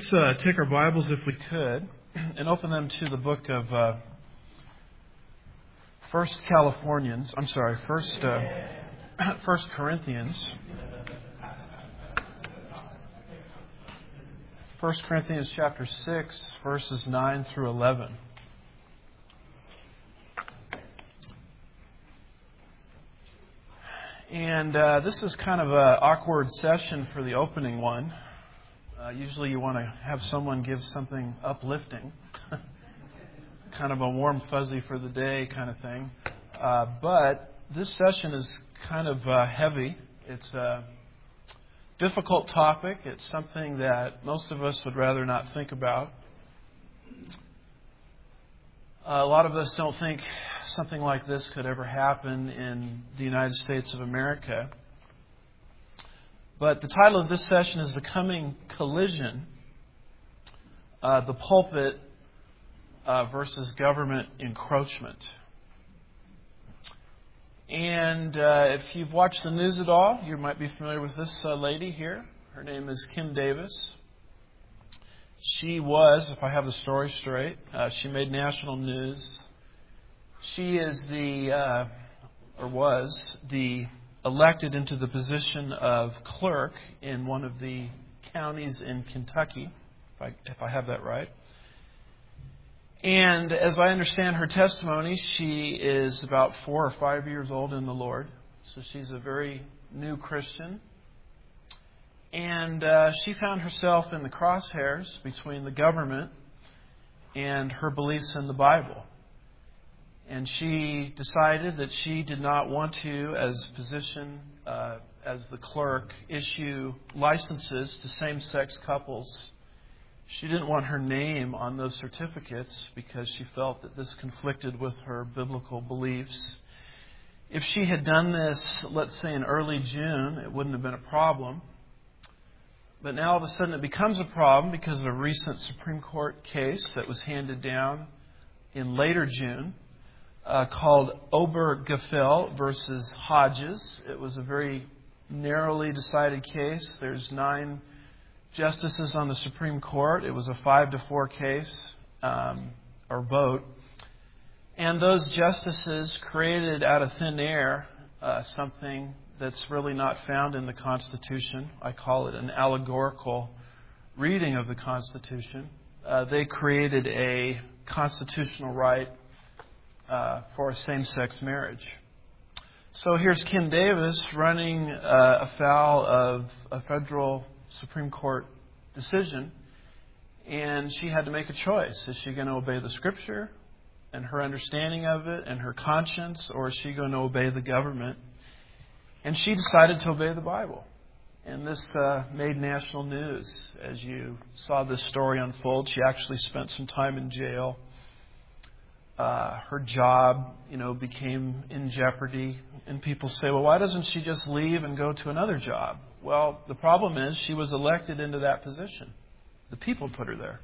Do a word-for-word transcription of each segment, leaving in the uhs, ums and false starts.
Let's uh, take our Bibles, if we could, and open them to the book of uh, First Californians. I'm sorry, First uh, First Corinthians. First Corinthians chapter six, verses nine through eleven. And uh, this is kind of an awkward session for the opening one. Uh, usually you want to have someone give something uplifting, kind of a warm fuzzy for the day kind of thing. Uh, but this session is kind of uh, heavy. It's a difficult topic. It's something that most of us would rather not think about. Uh, a lot of us don't think something like this could ever happen in the United States of America. But the title of this session is The Coming Collision, uh, the Pulpit uh, versus Government Encroachment. And uh, if you've watched the news at all, you might be familiar with this uh, lady here. Her name is Kim Davis. She was, if I have the story straight, uh, she made national news. She is the, uh, or was, the elected into the position of clerk in one of the counties in Kentucky, if I, if I have that right. And as I understand her testimony, she is about four or five years old in the Lord. So she's a very new Christian. And uh, she found herself in the crosshairs between the government and her beliefs in the Bible. And she decided that she did not want to, as position uh, as the clerk, issue licenses to same-sex couples. She didn't want her name on those certificates because she felt that this conflicted with her biblical beliefs. If she had done this, let's say in early June, it wouldn't have been a problem. But now all of a sudden it becomes a problem because of a recent Supreme Court case that was handed down in later June. Uh, called Obergefell versus Hodges. It was a very narrowly decided case. There's nine justices on the Supreme Court. It was a five to four case um, or vote. And those justices created out of thin air uh, something that's really not found in the Constitution. I call it an allegorical reading of the Constitution. Uh, they created a constitutional right Uh, for a same-sex marriage. So here's Kim Davis running uh, afoul of a federal Supreme Court decision, and she had to make a choice. Is she going to obey the Scripture and her understanding of it and her conscience, or is she going to obey the government? And she decided to obey the Bible. And this uh, made national news. As you saw this story unfold, she actually spent some time in jail. Uh, her job, you know, became in jeopardy. And people say, well, why doesn't she just leave and go to another job? Well, the problem is she was elected into that position. The people put her there.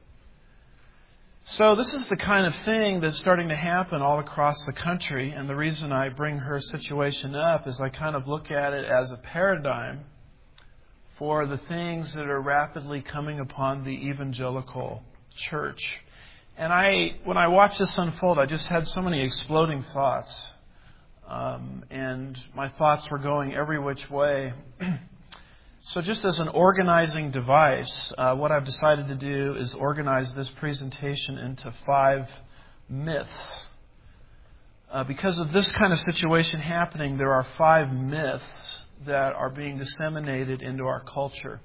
So this is the kind of thing that's starting to happen all across the country. And the reason I bring her situation up is I kind of look at it as a paradigm for the things that are rapidly coming upon the evangelical church. And I, when I watched this unfold, I just had so many exploding thoughts. Um, and my thoughts were going every which way. So just as an organizing device, uh, what I've decided to do is organize this presentation into five myths. Uh, because of this kind of situation happening, there are five myths that are being disseminated into our culture.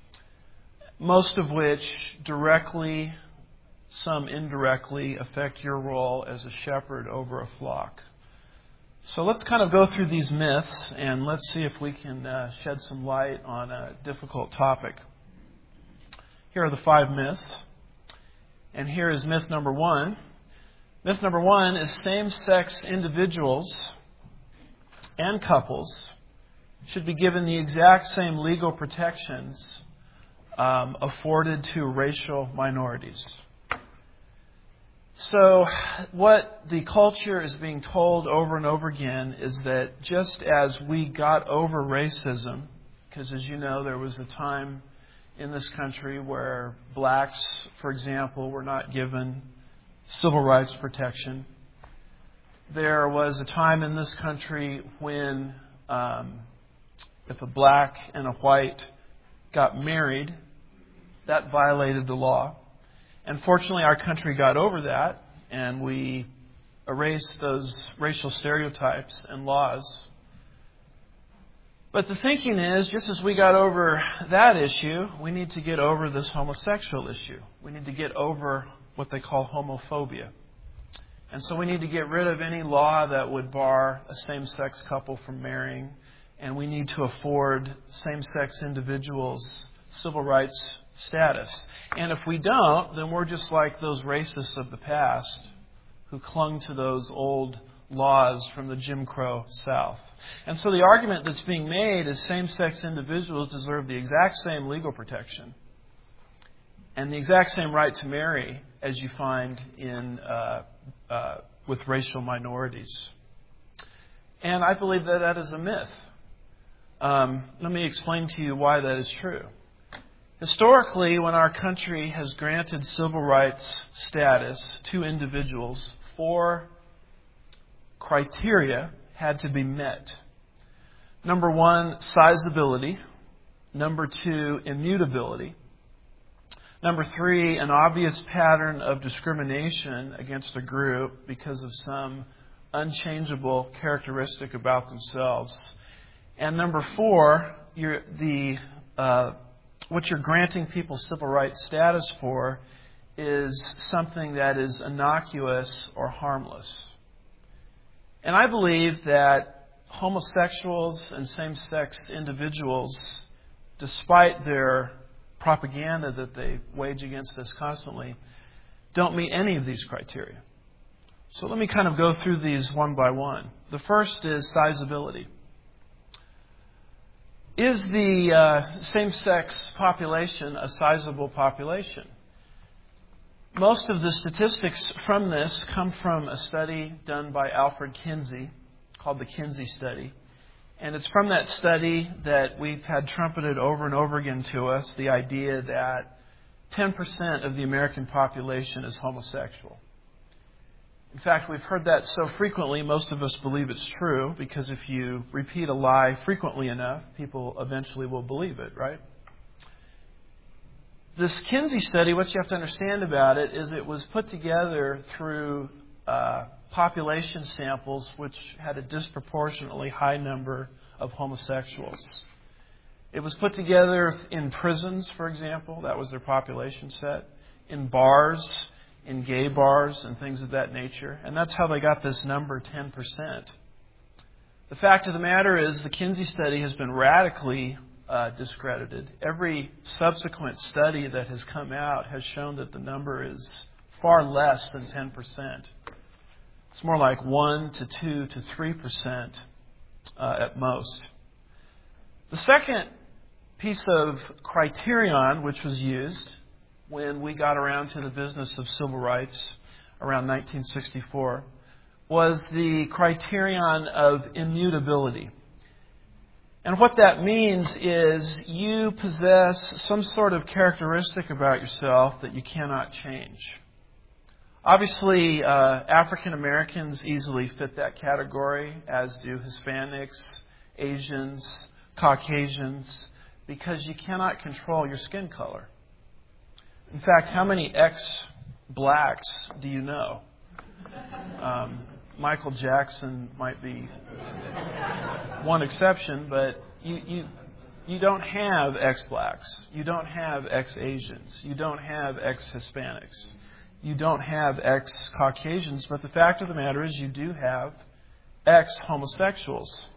Most of which directly, some indirectly, affect your role as a shepherd over a flock. So let's kind of go through these myths and let's see if we can uh, shed some light on a difficult topic. Here are the five myths. And here is myth number one. Myth number one is same-sex individuals and couples should be given the exact same legal protections um, afforded to racial minorities. So what the culture is being told over and over again is that just as we got over racism, because as you know, there was a time in this country where blacks, for example, were not given civil rights protection. There was a time in this country when um, if a black and a white got married, that violated the law. And fortunately, our country got over that, and we erased those racial stereotypes and laws. But the thinking is, just as we got over that issue, we need to get over this homosexual issue. We need to get over what they call homophobia. And so we need to get rid of any law that would bar a same-sex couple from marrying, and we need to afford same-sex individuals civil rights status. And if we don't, then we're just like those racists of the past who clung to those old laws from the Jim Crow South. And so the argument that's being made is same-sex individuals deserve the exact same legal protection and the exact same right to marry as you find in uh, uh, with racial minorities. And I believe that that is a myth. Um, let me explain to you why that is true. Historically, when our country has granted civil rights status to individuals, four criteria had to be met. Number one, sizability. Number two, immutability. Number three, an obvious pattern of discrimination against a group because of some unchangeable characteristic about themselves. And number four, you're, the uh, what you're granting people civil rights status for is something that is innocuous or harmless. And I believe that homosexuals and same-sex individuals, despite their propaganda that they wage against us constantly, don't meet any of these criteria. So let me kind of go through these one by one. The first is sizability. Is the uh, same-sex population a sizable population? Most of the statistics from this come from a study done by Alfred Kinsey called the Kinsey Study. And it's from that study that we've had trumpeted over and over again to us the idea that ten percent of the American population is homosexual. In fact, we've heard that so frequently, most of us believe it's true, because if you repeat a lie frequently enough, people eventually will believe it, right? This Kinsey study, what you have to understand about it is it was put together through uh, population samples which had a disproportionately high number of homosexuals. It was put together in prisons, for example. That was their population set. In bars, in gay bars, and things of that nature. And that's how they got this number, ten percent. The fact of the matter is the Kinsey study has been radically uh, discredited. Every subsequent study that has come out has shown that the number is far less than ten percent. It's more like one to two to three percent uh, at most. The second piece of criterion which was used when we got around to the business of civil rights around nineteen sixty-four was the criterion of immutability. And what that means is you possess some sort of characteristic about yourself that you cannot change. Obviously, uh, African Americans easily fit that category, as do Hispanics, Asians, Caucasians, because you cannot control your skin color. In fact, how many ex-blacks do you know? Um, Michael Jackson might be one exception, but you, you you don't have ex-blacks. You don't have ex-Asians. You don't have ex-Hispanics. You don't have ex-Caucasians. But the fact of the matter is you do have ex-homosexuals.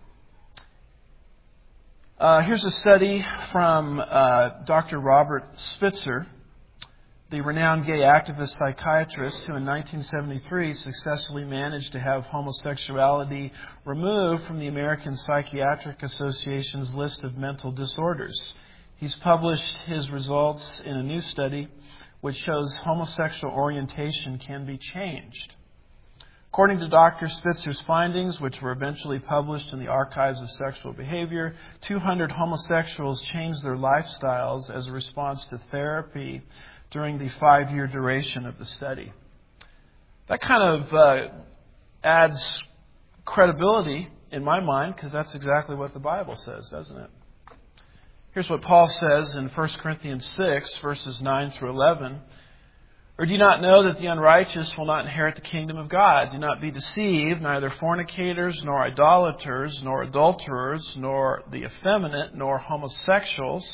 Uh, here's a study from uh, Doctor Robert Spitzer, the renowned gay activist psychiatrist who in nineteen seventy-three successfully managed to have homosexuality removed from the American Psychiatric Association's list of mental disorders. He's published his results in a new study which shows homosexual orientation can be changed. According to Doctor Spitzer's findings, which were eventually published in the Archives of Sexual Behavior, two hundred homosexuals changed their lifestyles as a response to therapy during the five-year duration of the study. That kind of uh, adds credibility in my mind, because that's exactly what the Bible says, doesn't it? Here's what Paul says in First Corinthians six, verses nine through eleven. Or do you not know that the unrighteous will not inherit the kingdom of God? Do not be deceived, neither fornicators, nor idolaters, nor adulterers, nor the effeminate, nor homosexuals,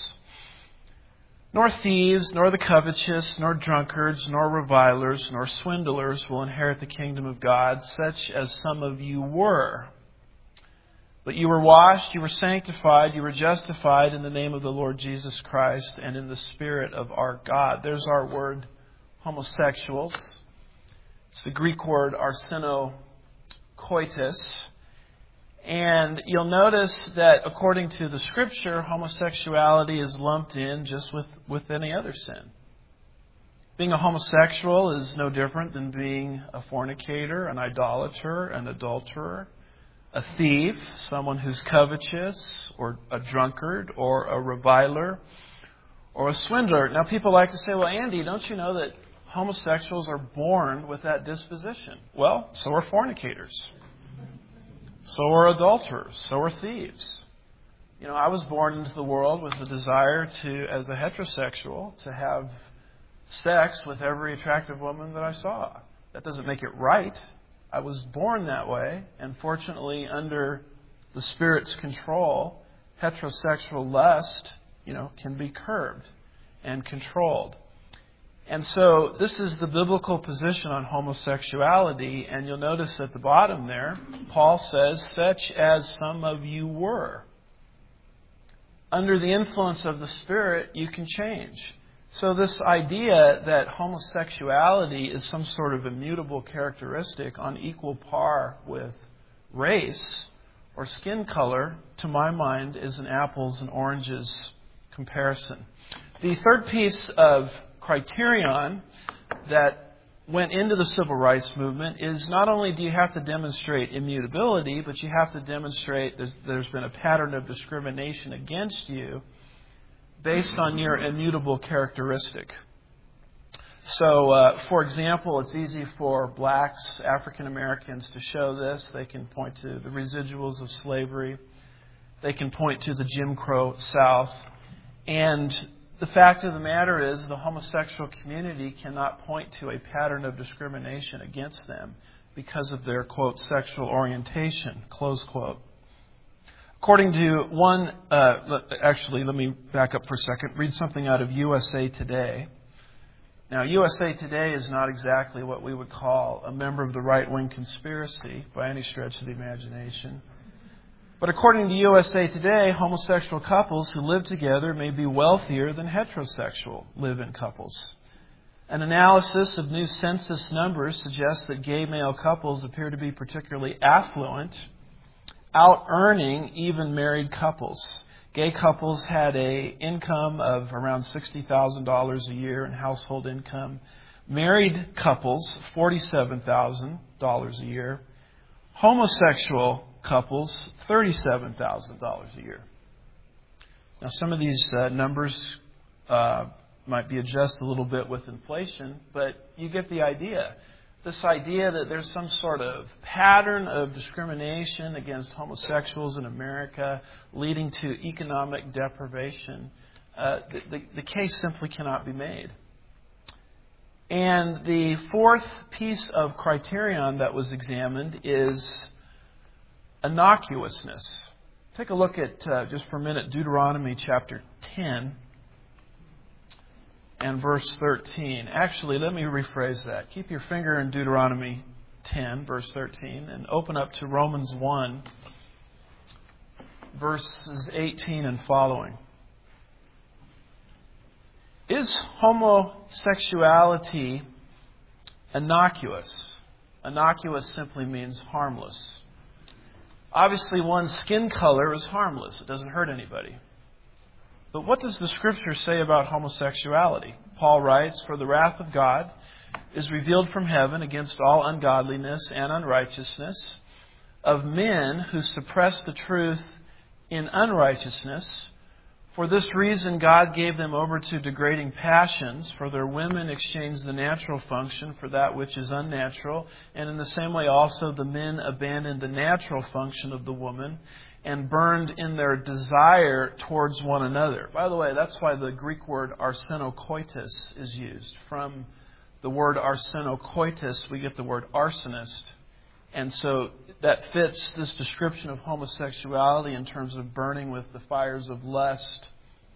nor thieves, nor the covetous, nor drunkards, nor revilers, nor swindlers will inherit the kingdom of God, such as some of you were. But you were washed, you were sanctified, you were justified in the name of the Lord Jesus Christ and in the Spirit of our God. There's our word, homosexuals. It's the Greek word arsenokoitis. And you'll notice that according to the Scripture, homosexuality is lumped in just with, with any other sin. Being a homosexual is no different than being a fornicator, an idolater, an adulterer, a thief, someone who's covetous, or a drunkard, or a reviler, or a swindler. Now, people like to say, well, Andy, don't you know that homosexuals are born with that disposition? Well, so are fornicators. So are adulterers. So are thieves. You know, I was born into the world with the desire to, as a heterosexual, to have sex with every attractive woman that I saw. That doesn't make it right. I was born that way, and fortunately, under the Spirit's control, heterosexual lust, you know, can be curbed and controlled. And so this is the biblical position on homosexuality, and you'll notice at the bottom there, Paul says, such as some of you were. Under the influence of the Spirit, you can change. So this idea that homosexuality is some sort of immutable characteristic on equal par with race or skin color, to my mind, is an apples and oranges comparison. The third piece of criterion that went into the civil rights movement is not only do you have to demonstrate immutability, but you have to demonstrate there's, there's been a pattern of discrimination against you based on your immutable characteristic. So, uh, for example, it's easy for blacks, African Americans to show this. They can point to the residuals of slavery. They can point to the Jim Crow South. And the fact of the matter is the homosexual community cannot point to a pattern of discrimination against them because of their, quote, sexual orientation, close quote. According to one, uh, actually, let me back up for a second, read something out of U S A Today. Now, U S A Today is not exactly what we would call a member of the right-wing conspiracy by any stretch of the imagination. But according to U S A Today, homosexual couples who live together may be wealthier than heterosexual live-in couples. An analysis of new census numbers suggests that gay male couples appear to be particularly affluent, out-earning even married couples. Gay couples had an income of around sixty thousand dollars a year in household income. Married couples, forty-seven thousand dollars a year. Homosexual couples, thirty-seven thousand dollars a year. Now, some of these uh, numbers uh, might be adjusted a little bit with inflation, but you get the idea. This idea that there's some sort of pattern of discrimination against homosexuals in America leading to economic deprivation, uh, the, the, the case simply cannot be made. And the fourth piece of criterion that was examined is innocuousness. Take a look at, uh, just for a minute, Deuteronomy chapter ten and verse thirteen. Actually, let me rephrase that. Keep your finger in Deuteronomy ten, verse thirteen, and open up to Romans one, verses eighteen and following. Is homosexuality innocuous? Innocuous simply means harmless. Obviously, one's skin color is harmless. It doesn't hurt anybody. But what does the Scripture say about homosexuality? Paul writes, "For the wrath of God is revealed from heaven against all ungodliness and unrighteousness of men who suppress the truth in unrighteousness. For this reason God gave them over to degrading passions, for their women exchanged the natural function for that which is unnatural, and in the same way also the men abandoned the natural function of the woman and burned in their desire towards one another. By the way, that's why the Greek word arsenokoitos is used. From the word arsenokoitos, we get the word arsonist. And so that fits this description of homosexuality in terms of burning with the fires of lust.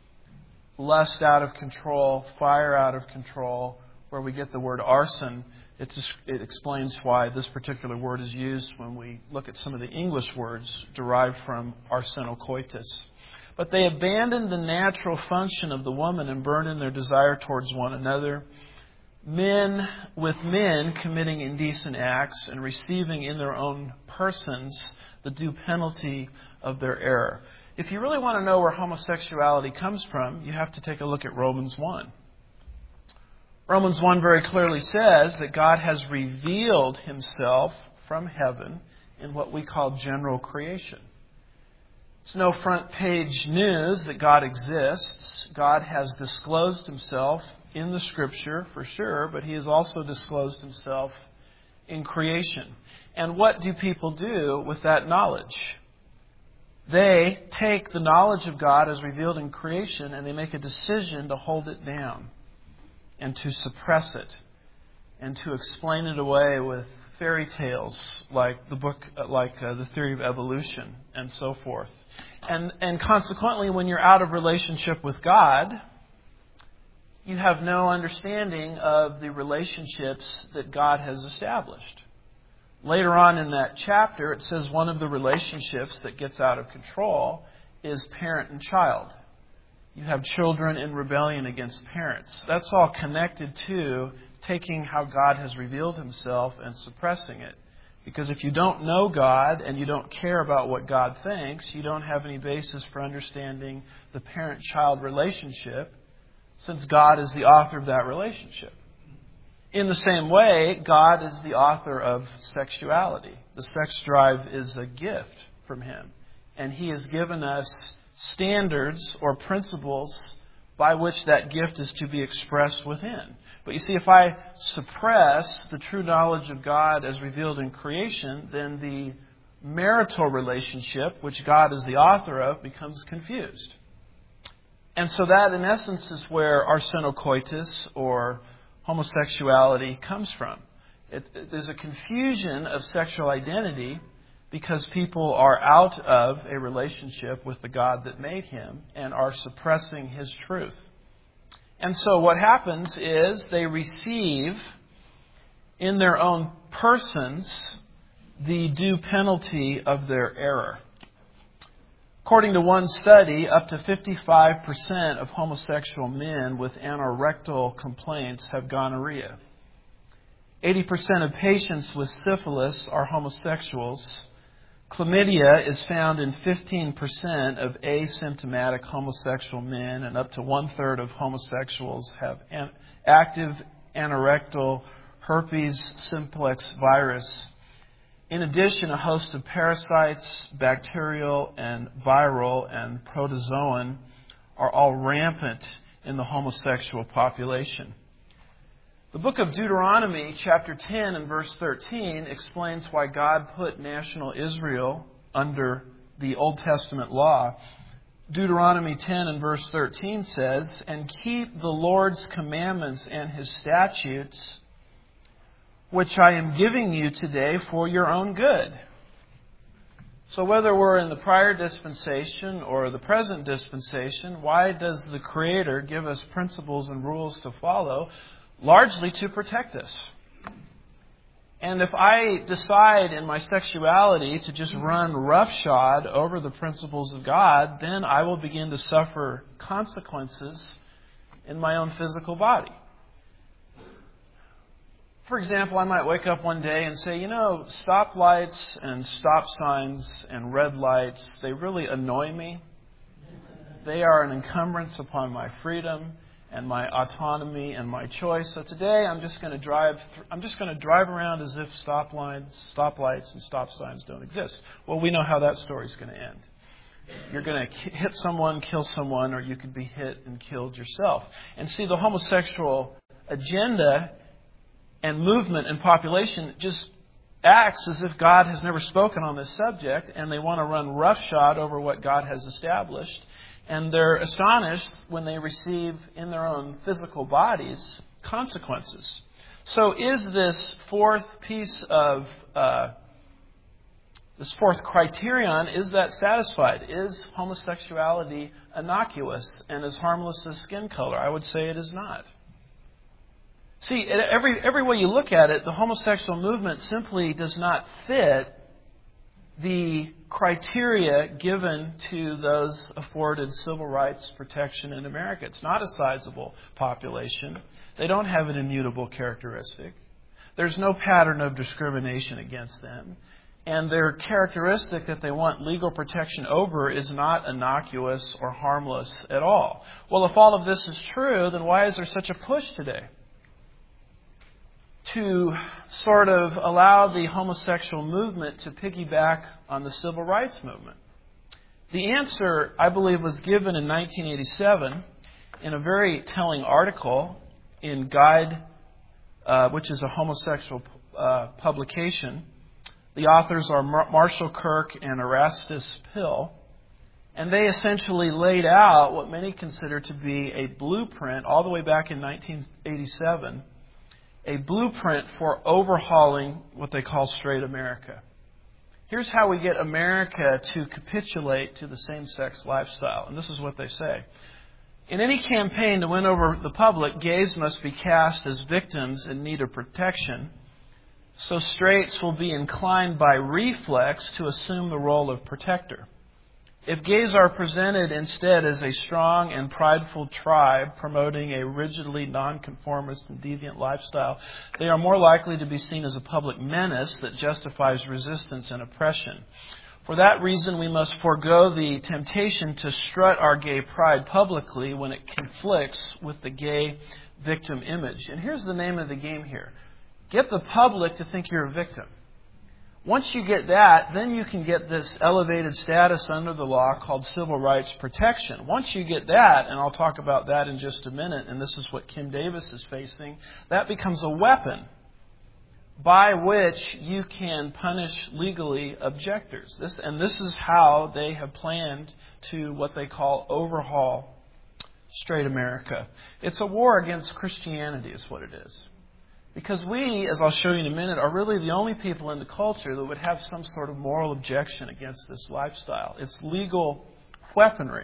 Lust out of control, fire out of control, where we get the word arson. It, just, it explains why this particular word is used when we look at some of the English words derived from arsenokoitos. But they abandoned the natural function of the woman and burned in their desire towards one another. Men with men committing indecent acts and receiving in their own persons the due penalty of their error. If you really want to know where homosexuality comes from, you have to take a look at Romans one. Romans one very clearly says that God has revealed Himself from heaven in what we call general creation. It's no front page news that God exists. God has disclosed Himself in the Scripture, for sure, but He has also disclosed Himself in creation. And what do people do with that knowledge? They take the knowledge of God as revealed in creation and they make a decision to hold it down and to suppress it and to explain it away with fairy tales like the book, like uh, the theory of evolution and so forth. And, and consequently, when you're out of relationship with God, you have no understanding of the relationships that God has established. Later on in that chapter, it says one of the relationships that gets out of control is parent and child. You have children in rebellion against parents. That's all connected to taking how God has revealed Himself and suppressing it. Because if you don't know God and you don't care about what God thinks, you don't have any basis for understanding the parent-child relationship, since God is the author of that relationship. In the same way, God is the author of sexuality. The sex drive is a gift from Him. And He has given us standards or principles by which that gift is to be expressed within. But you see, if I suppress the true knowledge of God as revealed in creation, then the marital relationship, which God is the author of, becomes confused. And so that, in essence, is where arsenokoitos, or homosexuality, comes from. It, it, there's a confusion of sexual identity because people are out of a relationship with the God that made him and are suppressing His truth. And so what happens is they receive in their own persons the due penalty of their error. According to one study, up to fifty-five percent of homosexual men with anorectal complaints have gonorrhea. eighty percent of patients with syphilis are homosexuals. Chlamydia is found in fifteen percent of asymptomatic homosexual men, and up to one-third of homosexuals have an active anorectal herpes simplex virus. In addition, a host of parasites, bacterial and viral and protozoan, are all rampant in the homosexual population. The book of Deuteronomy, chapter ten and verse thirteen, explains why God put national Israel under the Old Testament law. Deuteronomy ten and verse thirteen says, "And keep the Lord's commandments and His statutes, which I am giving you today for your own good." So whether we're in the prior dispensation or the present dispensation, why does the Creator give us principles and rules to follow? Largely to protect us. And if I decide in my sexuality to just run roughshod over the principles of God, then I will begin to suffer consequences in my own physical body. For example, I might wake up one day and say, you know, stoplights and stop signs and red lights, they really annoy me. They are an encumbrance upon my freedom. and my autonomy and my choice. So today I'm just going to drive. Th- I'm just going to drive around as if stop lines, stoplights, and stop signs don't exist. Well, we know how that story's going to end. You're going to hit someone, kill someone, or you could be hit and killed yourself. And see, the homosexual agenda and movement and population just acts as if God has never spoken on this subject, and they want to run roughshod over what God has established. And they're astonished when they receive in their own physical bodies consequences. So is this fourth piece of, uh, this fourth criterion, is that satisfied? Is homosexuality innocuous and as harmless as skin color? I would say it is not. See, every every way you look at it, the homosexual movement simply does not fit the criteria given to those afforded civil rights protection in America. It's not a sizable population. They don't have an immutable characteristic. There's no pattern of discrimination against them. And their characteristic that they want legal protection over is not innocuous or harmless at all. Well, if all of this is true, then why is there such a push today to sort of allow the homosexual movement to piggyback on the civil rights movement? The answer, I believe, was given in nineteen eighty-seven in a very telling article in Guide, uh, which is a homosexual uh, publication. The authors are Mar- Marshall Kirk and Erastus Pill, and they essentially laid out what many consider to be a blueprint all the way back in nineteen eighty-seven, a blueprint for overhauling what they call straight America. Here's how we get America to capitulate to the same-sex lifestyle. And this is what they say. In any campaign to win over the public, gays must be cast as victims in need of protection, so straights will be inclined by reflex to assume the role of protector. If gays are presented instead as a strong and prideful tribe promoting a rigidly nonconformist and deviant lifestyle, they are more likely to be seen as a public menace that justifies resistance and oppression. For that reason, we must forego the temptation to strut our gay pride publicly when it conflicts with the gay victim image. And here's the name of the game here. Get the public to think you're a victim. Once you get that, then you can get this elevated status under the law called civil rights protection. Once you get that, and I'll talk about that in just a minute, and this is what Kim Davis is facing, that becomes a weapon by which you can punish legally objectors. This, and this is how they have planned to what they call overhaul straight America. It's a war against Christianity is what it is. Because we, as I'll show you in a minute, are really the only people in the culture that would have some sort of moral objection against this lifestyle. It's legal weaponry.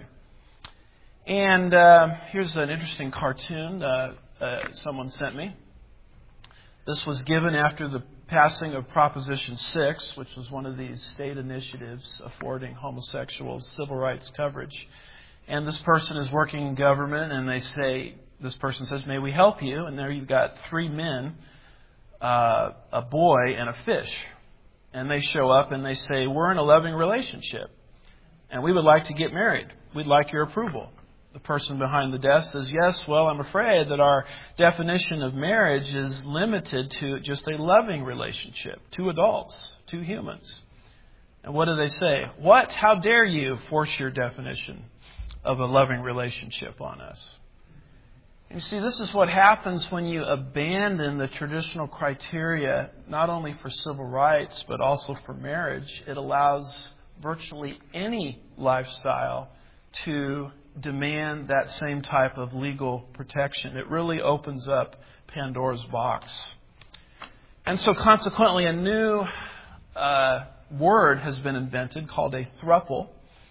And uh, here's an interesting cartoon uh, uh, someone sent me. This was given after the passing of Proposition six, which was one of these state initiatives affording homosexuals civil rights coverage. And this person is working in government, and they say, this person says, "May we help you?" And there you've got three men, uh, a boy, and a fish. And they show up and they say, "We're in a loving relationship, and we would like to get married. We'd like your approval." The person behind the desk says, "Yes, well, I'm afraid that our definition of marriage is limited to just a loving relationship, two adults, two humans." And what do they say? "What? How dare you force your definition of a loving relationship on us?" You see, this is what happens when you abandon the traditional criteria, not only for civil rights, but also for marriage. It allows virtually any lifestyle to demand that same type of legal protection. It really opens up Pandora's box. And so consequently, a new uh, word has been invented called a throuple.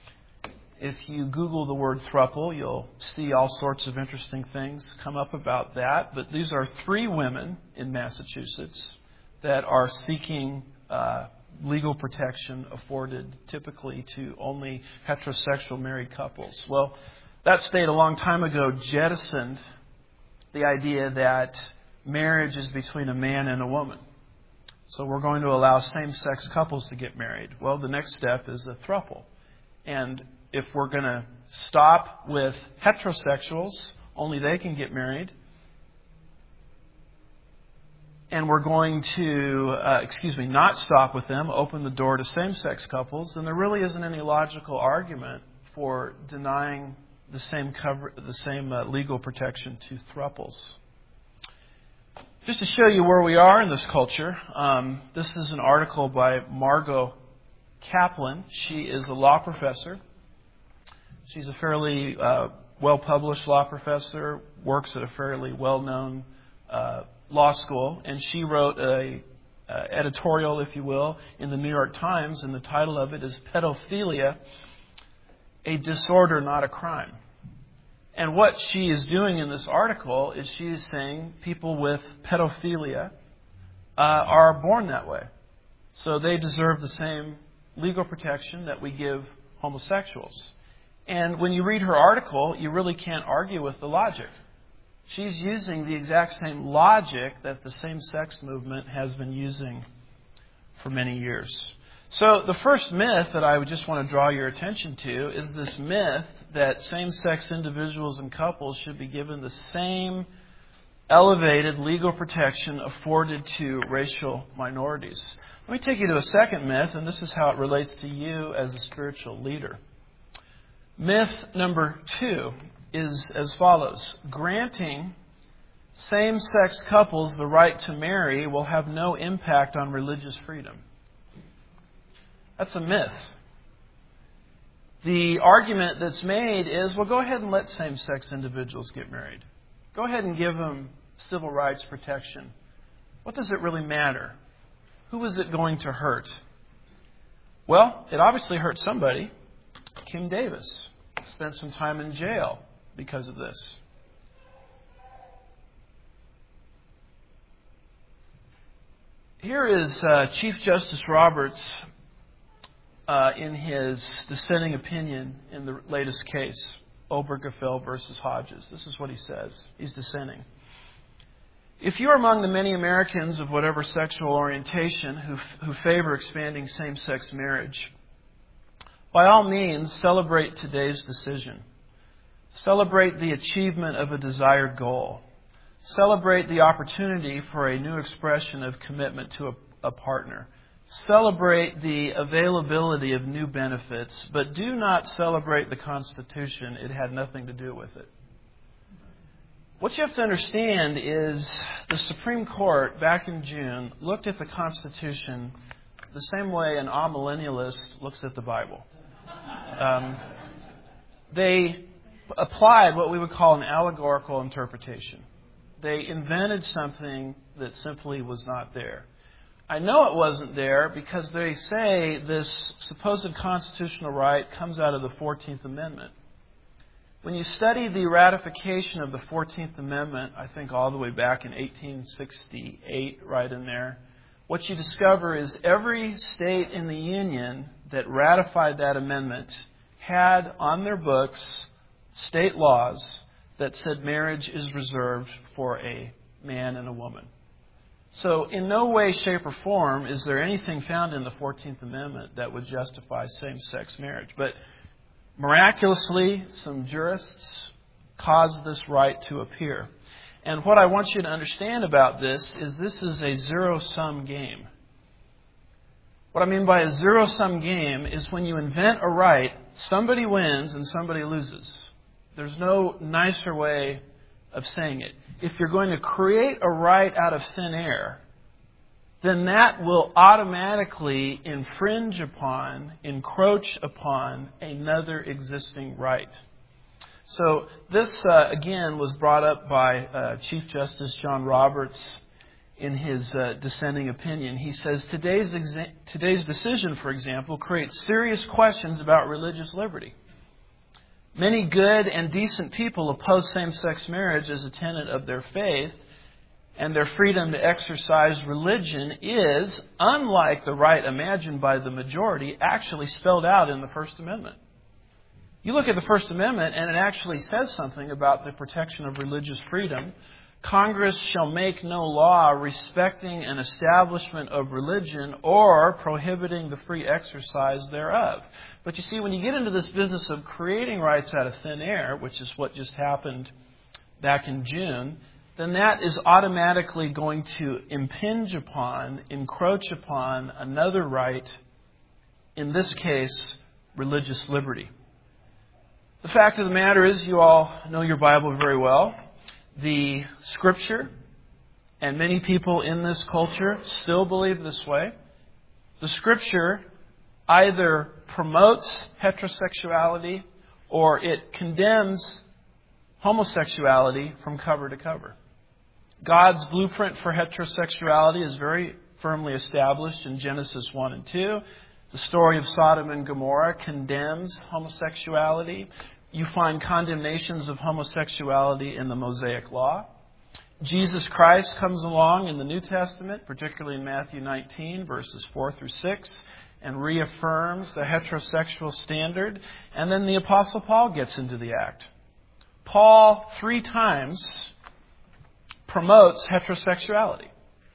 If you Google the word throuple, you'll see all sorts of interesting things come up about that. But these are three women in Massachusetts that are seeking uh, legal protection afforded typically to only heterosexual married couples. Well, that state a long time ago jettisoned the idea that marriage is between a man and a woman. So we're going to allow same-sex couples to get married. Well, the next step is a throuple. And if we're going to stop with heterosexuals, only they can get married. And we're going to, uh, excuse me, not stop with them, open the door to same-sex couples, then there really isn't any logical argument for denying the same cover, the same uh, legal protection to thruples. Just to show you where we are in this culture, um, this is an article by Margot Kaplan. She is a law professor. She's a fairly uh, well-published law professor, works at a fairly well-known uh, law school, and she wrote a uh, editorial, if you will, in the New York Times, and the title of it is Pedophilia, a Disorder, Not a Crime. And what she is doing in this article is she is saying people with pedophilia uh, are born that way. So they deserve the same legal protection that we give homosexuals. And when you read her article, you really can't argue with the logic. She's using the exact same logic that the same-sex movement has been using for many years. So the first myth that I would just want to draw your attention to is this myth that same-sex individuals and couples should be given the same elevated legal protection afforded to racial minorities. Let me take you to a second myth, and this is how it relates to you as a spiritual leader. Myth number two is as follows. Granting same-sex couples the right to marry will have no impact on religious freedom. That's a myth. The argument that's made is, well, go ahead and let same-sex individuals get married. Go ahead and give them civil rights protection. What does it really matter? Who is it going to hurt? Well, it obviously hurt somebody. Kim Davis spent some time in jail because of this. Here is uh, Chief Justice Roberts uh, in his dissenting opinion in the latest case, Obergefell versus Hodges. This is what he says. He's dissenting. If you are among the many Americans of whatever sexual orientation who, who favor expanding same-sex marriage, by all means, celebrate today's decision. Celebrate the achievement of a desired goal. Celebrate the opportunity for a new expression of commitment to a, a partner. Celebrate the availability of new benefits, but do not celebrate the Constitution. It had nothing to do with it. What you have to understand is the Supreme Court, back in June, looked at the Constitution the same way an amillennialist looks at the Bible. Um, they applied what we would call an allegorical interpretation. They invented something that simply was not there. I know it wasn't there because they say this supposed constitutional right comes out of the fourteenth Amendment. When you study the ratification of the fourteenth Amendment, I think all the way back in eighteen sixty-eight, right in there, what you discover is every state in the Union that ratified that amendment had on their books state laws that said marriage is reserved for a man and a woman. So in no way, shape, or form is there anything found in the fourteenth Amendment that would justify same-sex marriage. But miraculously, some jurists caused this right to appear. And what I want you to understand about this is this is a zero-sum game. What I mean by a zero-sum game is when you invent a right, somebody wins and somebody loses. There's no nicer way of saying it. If you're going to create a right out of thin air, then that will automatically infringe upon, encroach upon another existing right. So this, uh, again, was brought up by uh, Chief Justice John Roberts in his uh, dissenting opinion. He says, today's, exa- today's decision, for example, creates serious questions about religious liberty. Many good and decent people oppose same-sex marriage as a tenet of their faith, and their freedom to exercise religion is, unlike the right imagined by the majority, actually spelled out in the First Amendment. You look at the First Amendment, and it actually says something about the protection of religious freedom. Congress shall make no law respecting an establishment of religion or prohibiting the free exercise thereof. But you see, when you get into this business of creating rights out of thin air, which is what just happened back in June, then that is automatically going to impinge upon, encroach upon another right, in this case, religious liberty. The fact of the matter is, you all know your Bible very well. The Scripture, and many people in this culture still believe this way, the Scripture either promotes heterosexuality or it condemns homosexuality from cover to cover. God's blueprint for heterosexuality is very firmly established in Genesis one and two. The story of Sodom and Gomorrah condemns homosexuality. You find condemnations of homosexuality in the Mosaic Law. Jesus Christ comes along in the New Testament, particularly in Matthew nineteen, verses four through six, and reaffirms the heterosexual standard. And then the Apostle Paul gets into the act. Paul, three times, promotes heterosexuality.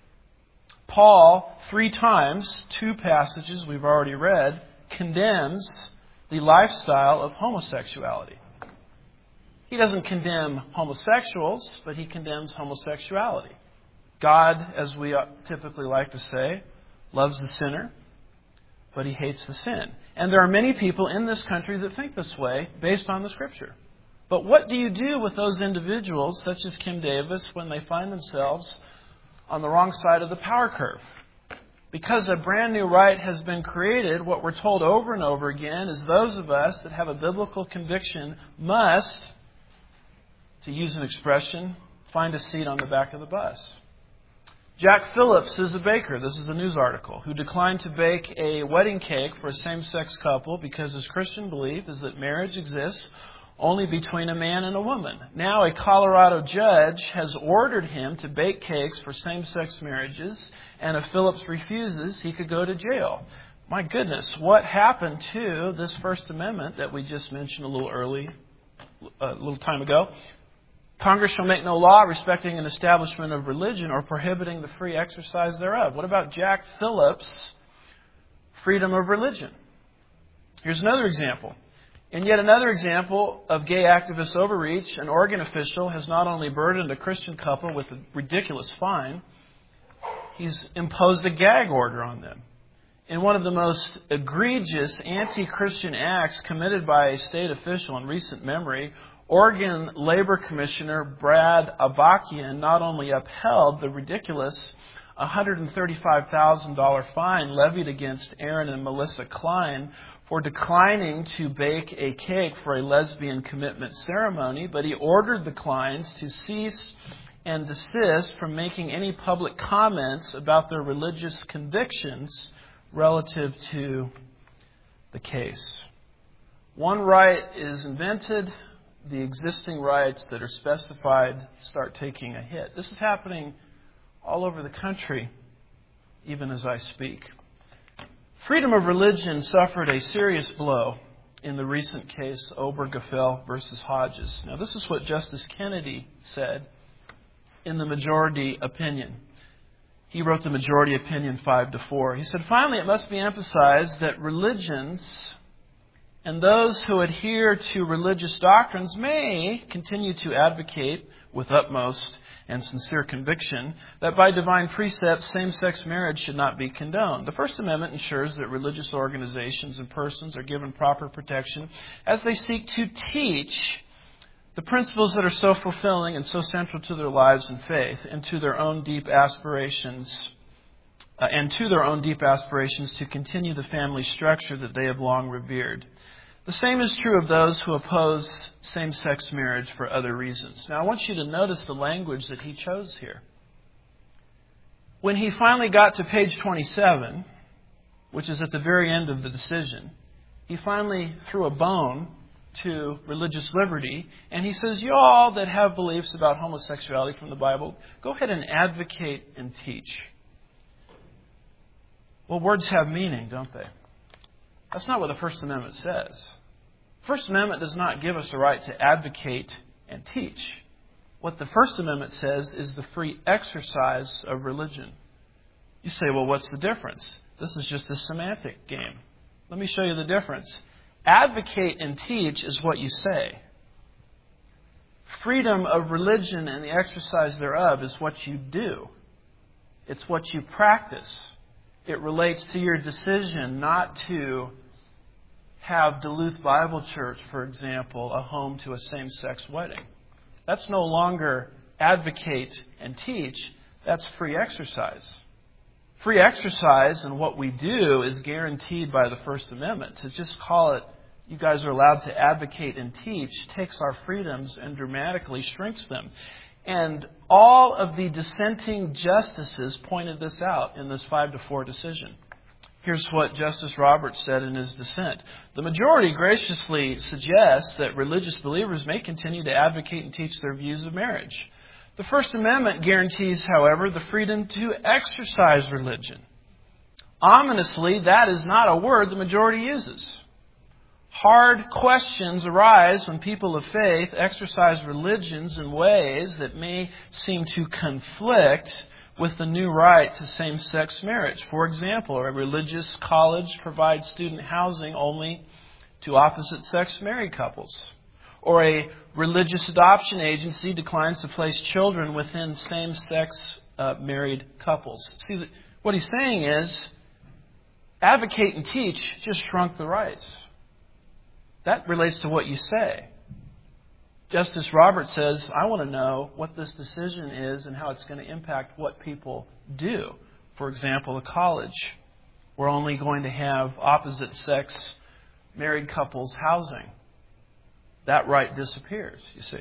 Paul, three times, two passages we've already read, condemns the lifestyle of homosexuality. He doesn't condemn homosexuals, but he condemns homosexuality. God, as we typically like to say, loves the sinner, but he hates the sin. And there are many people in this country that think this way based on the Scripture. But what do you do with those individuals, such as Kim Davis, when they find themselves on the wrong side of the power curve? Because a brand new right has been created, what we're told over and over again is those of us that have a biblical conviction must, to use an expression, find a seat on the back of the bus. Jack Phillips is a baker, this is a news article, who declined to bake a wedding cake for a same-sex couple because his Christian belief is that marriage exists only between a man and a woman. Now a Colorado judge has ordered him to bake cakes for same-sex marriages, and if Phillips refuses, he could go to jail. My goodness, what happened to this First Amendment that we just mentioned a little early, a little time ago? Congress shall make no law respecting an establishment of religion or prohibiting the free exercise thereof. What about Jack Phillips' freedom of religion? Here's another example. In yet another example of gay activist overreach, an Oregon official has not only burdened a Christian couple with a ridiculous fine, he's imposed a gag order on them. In one of the most egregious anti-Christian acts committed by a state official in recent memory, Oregon Labor Commissioner Brad Avakian not only upheld the ridiculous one hundred thirty-five thousand dollars fine levied against Aaron and Melissa Klein for declining to bake a cake for a lesbian commitment ceremony, but he ordered the Kleins to cease and desist from making any public comments about their religious convictions relative to the case. One right is invented, the existing rights that are specified start taking a hit. This is happening all over the country, even as I speak. Freedom of religion suffered a serious blow in the recent case Obergefell versus Hodges. Now, this is what Justice Kennedy said in the majority opinion. He wrote the majority opinion five to four. He said, finally, it must be emphasized that religions and those who adhere to religious doctrines may continue to advocate with utmost and sincere conviction that by divine precept, same-sex marriage should not be condoned. The First Amendment ensures that religious organizations and persons are given proper protection as they seek to teach the principles that are so fulfilling and so central to their lives and faith, and to their own deep aspirations, uh, and to their own deep aspirations to continue the family structure that they have long revered. The same is true of those who oppose same-sex marriage for other reasons. Now, I want you to notice the language that he chose here. When he finally got to page twenty-seven, which is at the very end of the decision, he finally threw a bone to religious liberty, and he says, you all that have beliefs about homosexuality from the Bible, go ahead and advocate and teach. Well, words have meaning, don't they? That's not what the First Amendment says. The First Amendment does not give us a right to advocate and teach. What the First Amendment says is the free exercise of religion. You say, well, what's the difference? This is just a semantic game. Let me show you the difference. Advocate and teach is what you say. Freedom of religion and the exercise thereof is what you do. It's what you practice. It relates to your decision not to have Duluth Bible Church, for example, a home to a same-sex wedding. That's no longer advocate and teach. That's free exercise. Free exercise and what we do is guaranteed by the First Amendment. To just call it, you guys are allowed to advocate and teach, takes our freedoms and dramatically shrinks them. And all of the dissenting justices pointed this out in this five to four decision. Here's what Justice Roberts said in his dissent. The majority graciously suggests that religious believers may continue to advocate and teach their views of marriage. The First Amendment guarantees, however, the freedom to exercise religion. Ominously, that is not a word the majority uses. Hard questions arise when people of faith exercise religions in ways that may seem to conflict with the new right to same-sex marriage. For example, a religious college provides student housing only to opposite-sex married couples. Or a religious adoption agency declines to place children within same-sex uh, married couples. See, what he's saying is, advocate and teach just shrunk the rights. That relates to what you say. Justice Roberts says, I want to know what this decision is and how it's going to impact what people do. For example, a college. We're only going to have opposite-sex married couples housing. That right disappears, you see.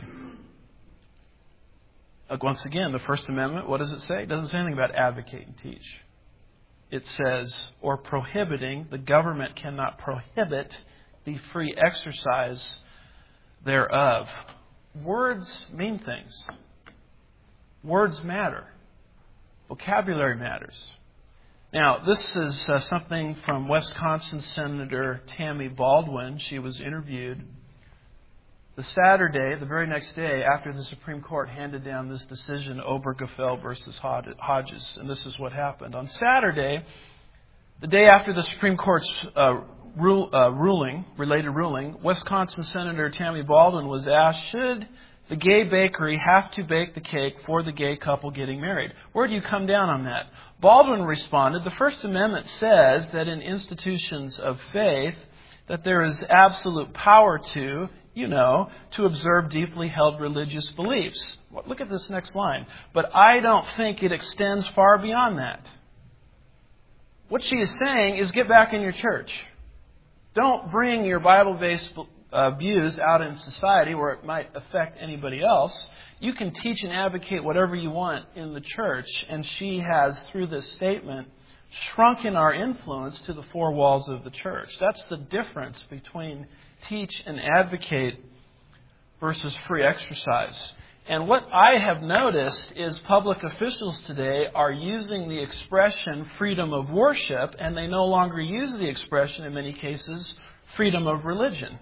Once again, the First Amendment, what does it say? It doesn't say anything about advocate and teach. It says, or prohibiting, the government cannot prohibit the free exercise thereof. Words mean things. Words matter. Vocabulary matters. Now, this is uh, something from Wisconsin Senator Tammy Baldwin. She was interviewed the Saturday, the very next day, after the Supreme Court handed down this decision, Obergefell versus Hodges. And this is what happened. On Saturday, the day after the Supreme Court's uh, rule, uh, ruling, related ruling, Wisconsin Senator Tammy Baldwin was asked, should the gay bakery have to bake the cake for the gay couple getting married? Where do you come down on that? Baldwin responded, the First Amendment says that in institutions of faith, that there is absolute power to, you know, to observe deeply held religious beliefs. Look at this next line. But I don't think it extends far beyond that. What she is saying is get back in your church. Don't bring your Bible-based uh, views out in society where it might affect anybody else. You can teach and advocate whatever you want in the church. And she has, through this statement, shrunken our influence to the four walls of the church. That's the difference between teach and advocate versus free exercise. And what I have noticed is public officials today are using the expression freedom of worship, and they no longer use the expression, in many cases, freedom of religion.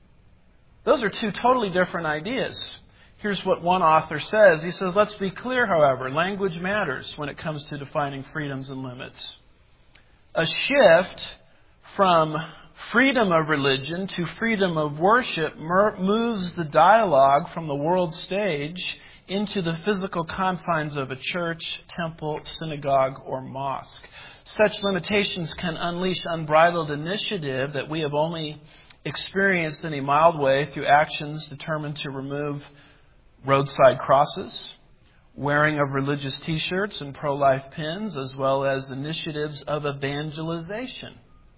Those are two totally different ideas. Here's what one author says. He says, let's be clear, however, language matters when it comes to defining freedoms and limits. A shift from freedom of religion to freedom of worship moves the dialogue from the world stage into the physical confines of a church, temple, synagogue, or mosque. Such limitations can unleash unbridled initiative that we have only experienced in a mild way through actions determined to remove roadside crosses, wearing of religious t-shirts and pro-life pins, as well as initiatives of evangelization.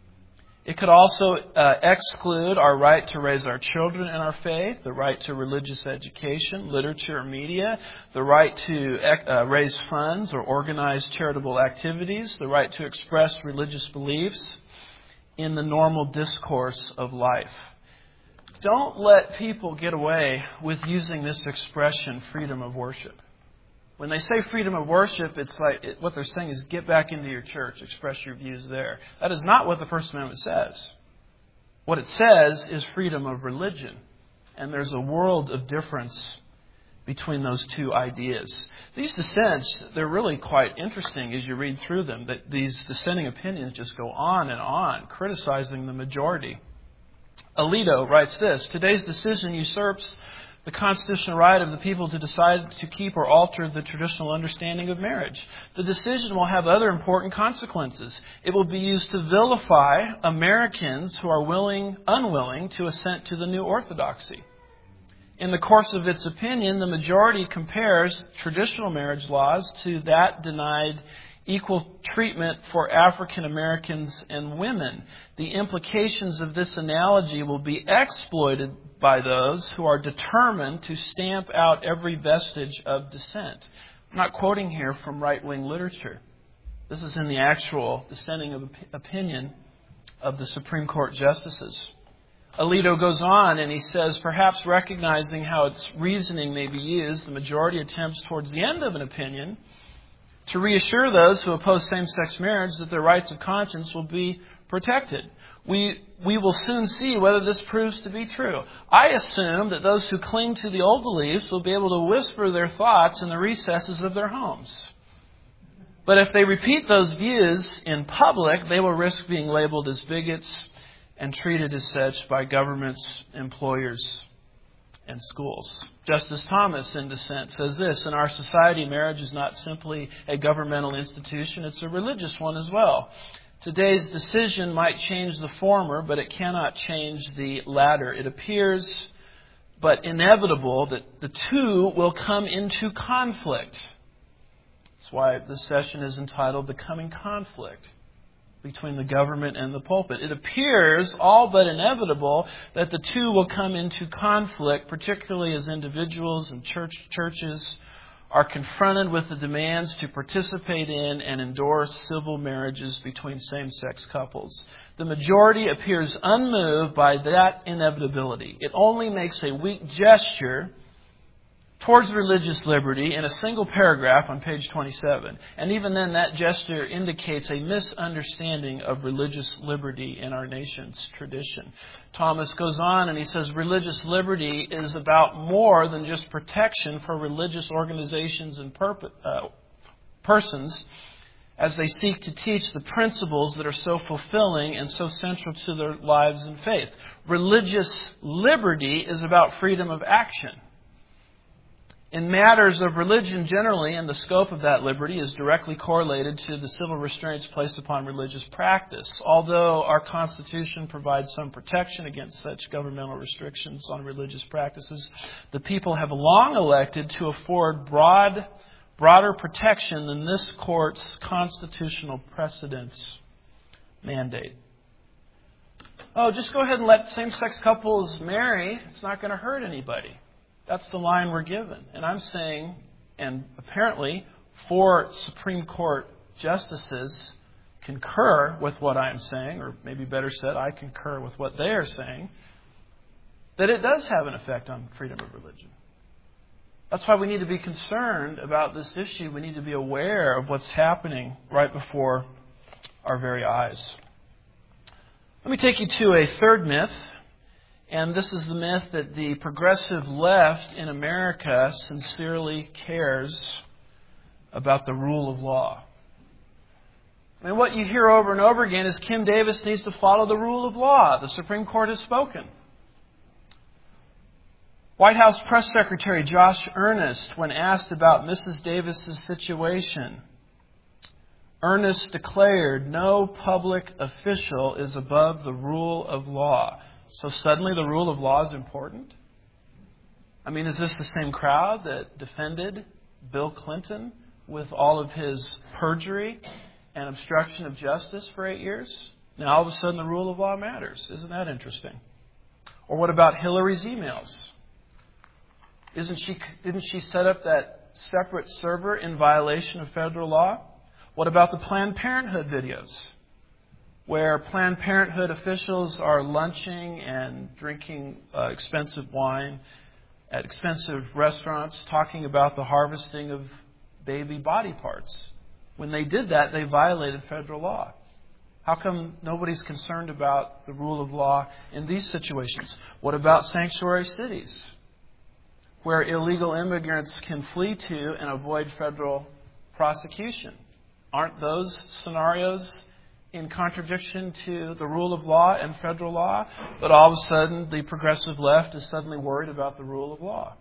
It could also uh, exclude our right to raise our children in our faith, the right to religious education, literature, or media, the right to uh, raise funds or organize charitable activities, the right to express religious beliefs in the normal discourse of life. Don't let people get away with using this expression, freedom of worship. When they say freedom of worship, it's like it, what they're saying is get back into your church, express your views there. That is not what the First Amendment says. What it says is freedom of religion. And there's a world of difference between those two ideas. These dissents, they're really quite interesting as you read through them. That these dissenting opinions just go on and on, criticizing the majority. Alito writes this, today's decision usurps the constitutional right of the people to decide to keep or alter the traditional understanding of marriage. The decision will have other important consequences. It will be used to vilify Americans who are willing, unwilling to assent to the new orthodoxy. In the course of its opinion, the majority compares traditional marriage laws to that denied equal treatment for African Americans and women. The implications of this analogy will be exploited by those who are determined to stamp out every vestige of dissent. I'm not quoting here from right-wing literature. This is in the actual dissenting opinion of the Supreme Court justices. Alito goes on and he says, perhaps recognizing how its reasoning may be used, the majority attempts towards the end of an opinion to reassure those who oppose same-sex marriage that their rights of conscience will be protected. We we will soon see whether this proves to be true. I assume that those who cling to the old beliefs will be able to whisper their thoughts in the recesses of their homes. But if they repeat those views in public, they will risk being labeled as bigots and treated as such by governments, employers, and schools. Justice Thomas, in dissent, says this: in our society, marriage is not simply a governmental institution, it's a religious one as well. Today's decision might change the former, but it cannot change the latter. It appears, but inevitable, that the two will come into conflict. That's why this session is entitled The Coming Conflict between the government and the pulpit. It appears all but inevitable that the two will come into conflict, particularly as individuals and church churches are confronted with the demands to participate in and endorse civil marriages between same-sex couples. The majority appears unmoved by that inevitability. It only makes a weak gesture towards religious liberty in a single paragraph on page twenty-seven. And even then, that gesture indicates a misunderstanding of religious liberty in our nation's tradition. Thomas goes on and he says religious liberty is about more than just protection for religious organizations and purpose, uh, persons as they seek to teach the principles that are so fulfilling and so central to their lives and faith. Religious liberty is about freedom of action. In matters of religion generally, and the scope of that liberty is directly correlated to the civil restraints placed upon religious practice. Although our Constitution provides some protection against such governmental restrictions on religious practices, the people have long elected to afford broad, broader protection than this court's constitutional precedents mandate. Oh, just go ahead and let same-sex couples marry. It's not going to hurt anybody. That's the line we're given. And I'm saying, and apparently four Supreme Court justices concur with what I'm saying, or maybe better said, I concur with what they are saying, that it does have an effect on freedom of religion. That's why we need to be concerned about this issue. We need to be aware of what's happening right before our very eyes. Let me take you to a third myth. And this is the myth that the progressive left in America sincerely cares about the rule of law. I mean, what you hear over and over again is Kim Davis needs to follow the rule of law. The Supreme Court has spoken. White House Press Secretary Josh Earnest, when asked about Missus Davis's situation, Earnest declared, "No public official is above the rule of law." So suddenly the rule of law is important? I mean, is this the same crowd that defended Bill Clinton with all of his perjury and obstruction of justice for eight years? Now all of a sudden the rule of law matters. Isn't that interesting? Or what about Hillary's emails? Isn't she, didn't she set up that separate server in violation of federal law? What about the Planned Parenthood videos, where Planned Parenthood officials are lunching and drinking uh, expensive wine at expensive restaurants, talking about the harvesting of baby body parts? When they did that, they violated federal law. How come nobody's concerned about the rule of law in these situations? What about sanctuary cities, where illegal immigrants can flee to and avoid federal prosecution? Aren't those scenarios in contradiction to the rule of law and federal law, but all of a sudden the progressive left is suddenly worried about the rule of law.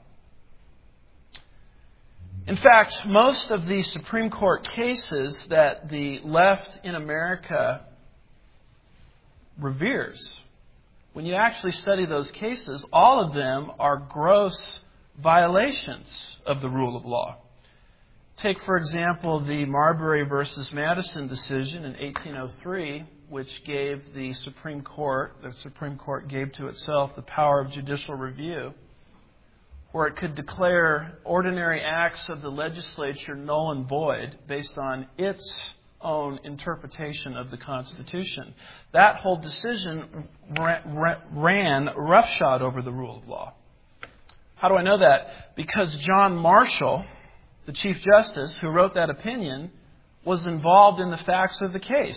In fact, most of the Supreme Court cases that the left in America reveres, when you actually study those cases, all of them are gross violations of the rule of law. Take, for example, the Marbury versus Madison decision in eighteen oh three, which gave the Supreme Court, the Supreme Court gave to itself the power of judicial review, where it could declare ordinary acts of the legislature null and void based on its own interpretation of the Constitution. That whole decision ran roughshod over the rule of law. How do I know that? Because John Marshall, the Chief Justice who wrote that opinion, was involved in the facts of the case.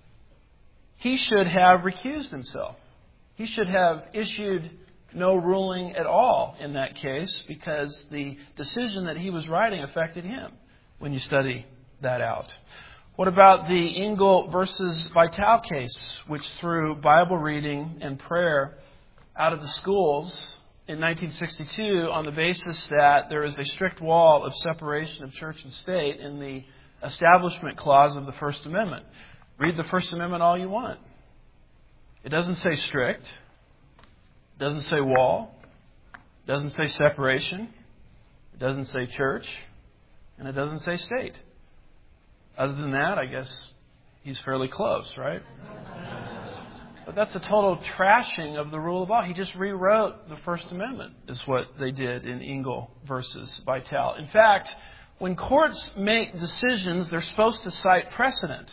He should have recused himself. He should have issued no ruling at all in that case because the decision that he was writing affected him when you study that out. What about the Engel versus Vitale case, which threw Bible reading and prayer out of the schools in nineteen sixty-two on the basis that there is a strict wall of separation of church and state in the Establishment Clause of the First Amendment? Read the First Amendment all you want. It doesn't say strict. It doesn't say wall. It doesn't say separation. It doesn't say church. And it doesn't say state. Other than that, I guess he's fairly close, right? But that's a total trashing of the rule of law. He just rewrote the First Amendment, is what they did in Engel versus Vitale. In fact, when courts make decisions, they're supposed to cite precedent.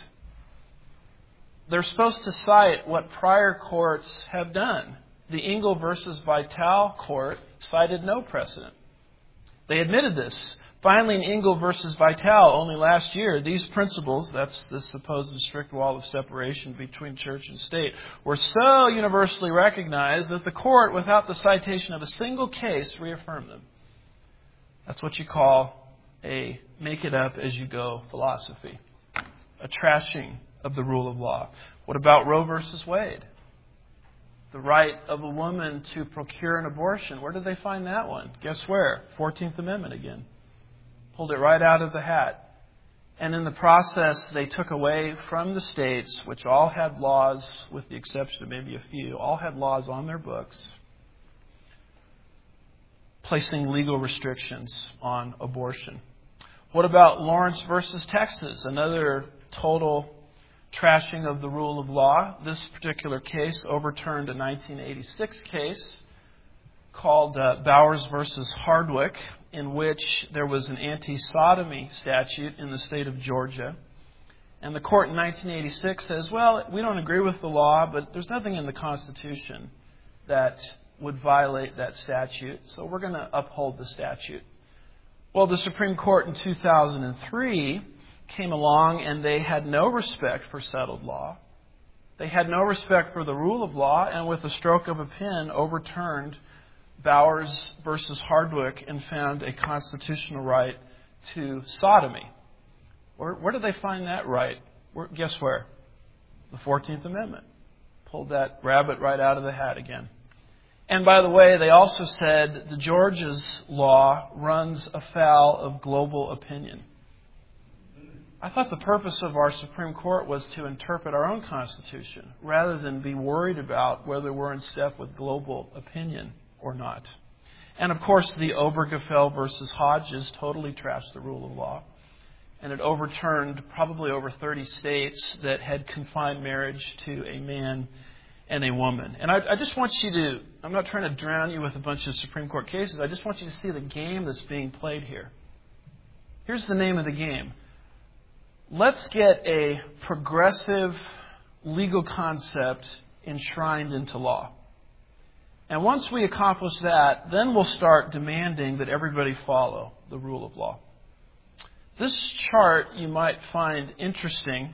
They're supposed to cite what prior courts have done. The Engel versus Vitale court cited no precedent. They admitted this. Finally, in Engel versus Vitale, only last year, these principles, that's the supposed strict wall of separation between church and state, were so universally recognized that the court, without the citation of a single case, reaffirmed them. That's what you call a make-it-up-as-you-go philosophy, a trashing of the rule of law. What about Roe versus Wade? The right of a woman to procure an abortion. Where did they find that one? Guess where? fourteenth Amendment again. Pulled it right out of the hat. And in the process, they took away from the states, which all had laws, with the exception of maybe a few, all had laws on their books, placing legal restrictions on abortion. What about Lawrence versus Texas? Another total trashing of the rule of law. This particular case overturned a nineteen eighty-six case called uh, Bowers versus Hardwick, in which there was an anti-sodomy statute in the state of Georgia. And the court in nineteen eighty-six says, well, we don't agree with the law, but there's nothing in the Constitution that would violate that statute, so we're going to uphold the statute. Well, the Supreme Court in two thousand three came along and they had no respect for settled law. They had no respect for the rule of law, and with a stroke of a pen overturned Bowers versus Hardwick and found a constitutional right to sodomy. Where, where did they find that right? Where, guess where? The fourteenth Amendment. Pulled that rabbit right out of the hat again. And by the way, they also said the Georgia's law runs afoul of global opinion. I thought the purpose of our Supreme Court was to interpret our own Constitution rather than be worried about whether we're in step with global opinion or not. And of course, the Obergefell versus Hodges totally trashed the rule of law. And it overturned probably over thirty states that had confined marriage to a man and a woman. And I, I just want you to, I'm not trying to drown you with a bunch of Supreme Court cases. I just want you to see the game that's being played here. Here's the name of the game. Let's get a progressive legal concept enshrined into law. And once we accomplish that, then we'll start demanding that everybody follow the rule of law. This chart you might find interesting.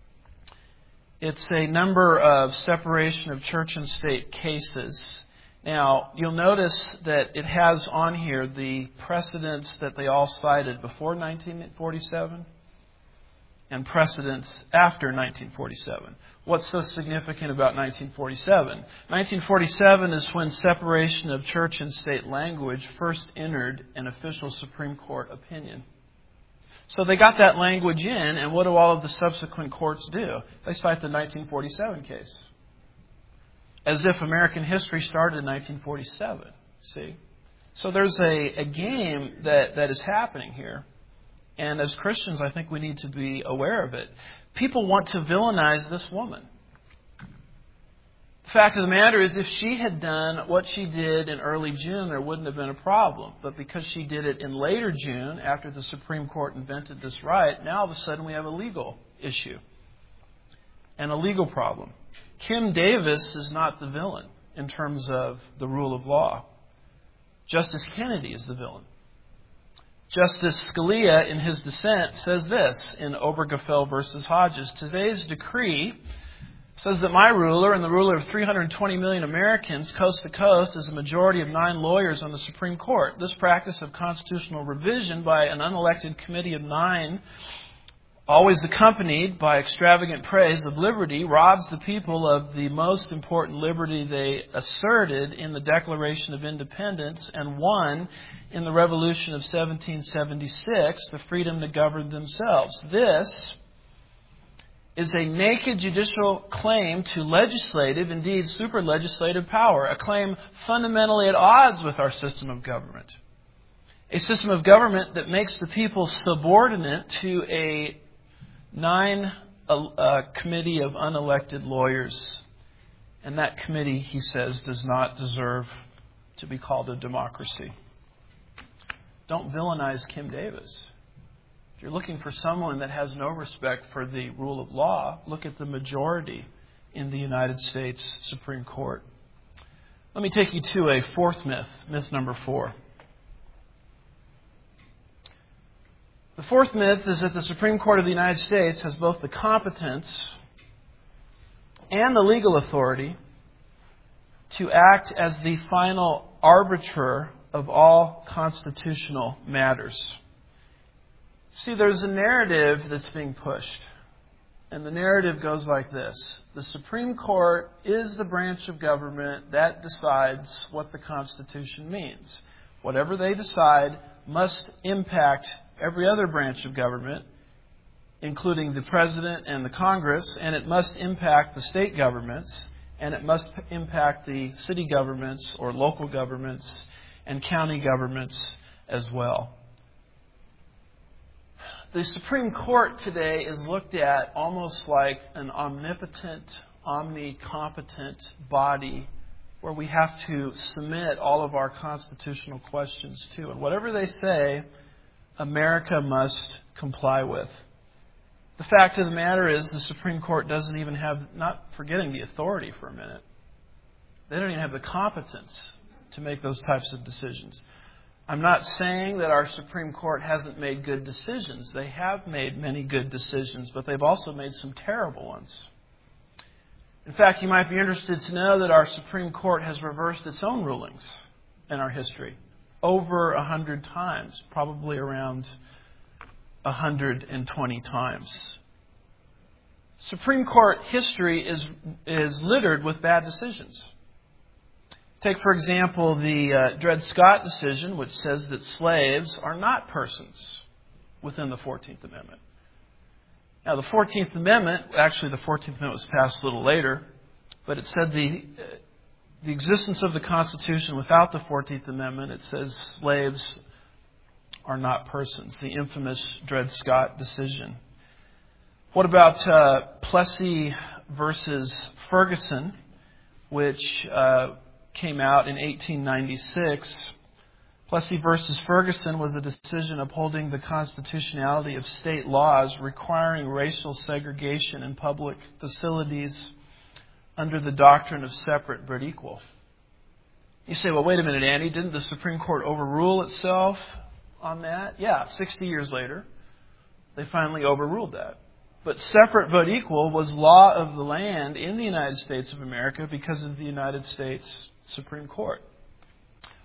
It's a number of separation of church and state cases. Now, you'll notice that it has on here the precedents that they all cited before nineteen forty-seven and precedents after nineteen forty-seven. What's so significant about nineteen forty-seven? nineteen forty-seven is when separation of church and state language first entered an official Supreme Court opinion. So they got that language in, and what do all of the subsequent courts do? They cite the nineteen forty-seven case. As if American history started in nineteen forty-seven. See? So there's a, a game that, that is happening here. And as Christians, I think we need to be aware of it. People want to villainize this woman. The fact of the matter is, if she had done what she did in early June, there wouldn't have been a problem. But because she did it in later June, after the Supreme Court invented this right, now all of a sudden we have a legal issue and a legal problem. Kim Davis is not the villain in terms of the rule of law. Justice Kennedy is the villain. Justice Scalia, in his dissent, says this in Obergefell versus Hodges. Today's decree says that my ruler and the ruler of three hundred twenty million Americans, coast to coast, is a majority of nine lawyers on the Supreme Court. This practice of constitutional revision by an unelected committee of nine, always accompanied by extravagant praise of liberty, robs the people of the most important liberty they asserted in the Declaration of Independence and won in the Revolution of seventeen seventy-six, the freedom to govern themselves. This is a naked judicial claim to legislative, indeed super-legislative power, a claim fundamentally at odds with our system of government. A system of government that makes the people subordinate to a nine uh, committee of unelected lawyers. And that committee, he says, does not deserve to be called a democracy. Don't villainize Kim Davis. If you're looking for someone that has no respect for the rule of law, look at the majority in the United States Supreme Court. Let me take you to a fourth myth, myth number four. The fourth myth is that the Supreme Court of the United States has both the competence and the legal authority to act as the final arbiter of all constitutional matters. See, there's a narrative that's being pushed. And the narrative goes like this. The Supreme Court is the branch of government that decides what the Constitution means. Whatever they decide must impact every other branch of government, including the President and the Congress, and it must impact the state governments, and it must impact the city governments or local governments and county governments as well. The Supreme Court today is looked at almost like an omnipotent, omnicompetent body where we have to submit all of our constitutional questions to. And whatever they say, America must comply with. The fact of the matter is the Supreme Court doesn't even have, not forgetting the authority for a minute, they don't even have the competence to make those types of decisions. I'm not saying that our Supreme Court hasn't made good decisions. They have made many good decisions, but they've also made some terrible ones. In fact, you might be interested to know that our Supreme Court has reversed its own rulings in our history over a hundred times, probably around a hundred and twenty times. Supreme Court history is is littered with bad decisions. Take, for example, the uh, Dred Scott decision, which says that slaves are not persons within the fourteenth Amendment. Now, the fourteenth Amendment, actually the fourteenth Amendment was passed a little later, but it said the uh, the existence of the Constitution without the fourteenth Amendment, it says slaves are not persons, the infamous Dred Scott decision. What about uh, Plessy versus Ferguson, which uh, came out in eighteen ninety-six? Plessy versus Ferguson was a decision upholding the constitutionality of state laws requiring racial segregation in public facilities under the doctrine of separate but equal. You say, well, wait a minute, Andy, didn't the Supreme Court overrule itself on that? Yeah, sixty years later, they finally overruled that. But separate but equal was law of the land in the United States of America because of the United States Supreme Court.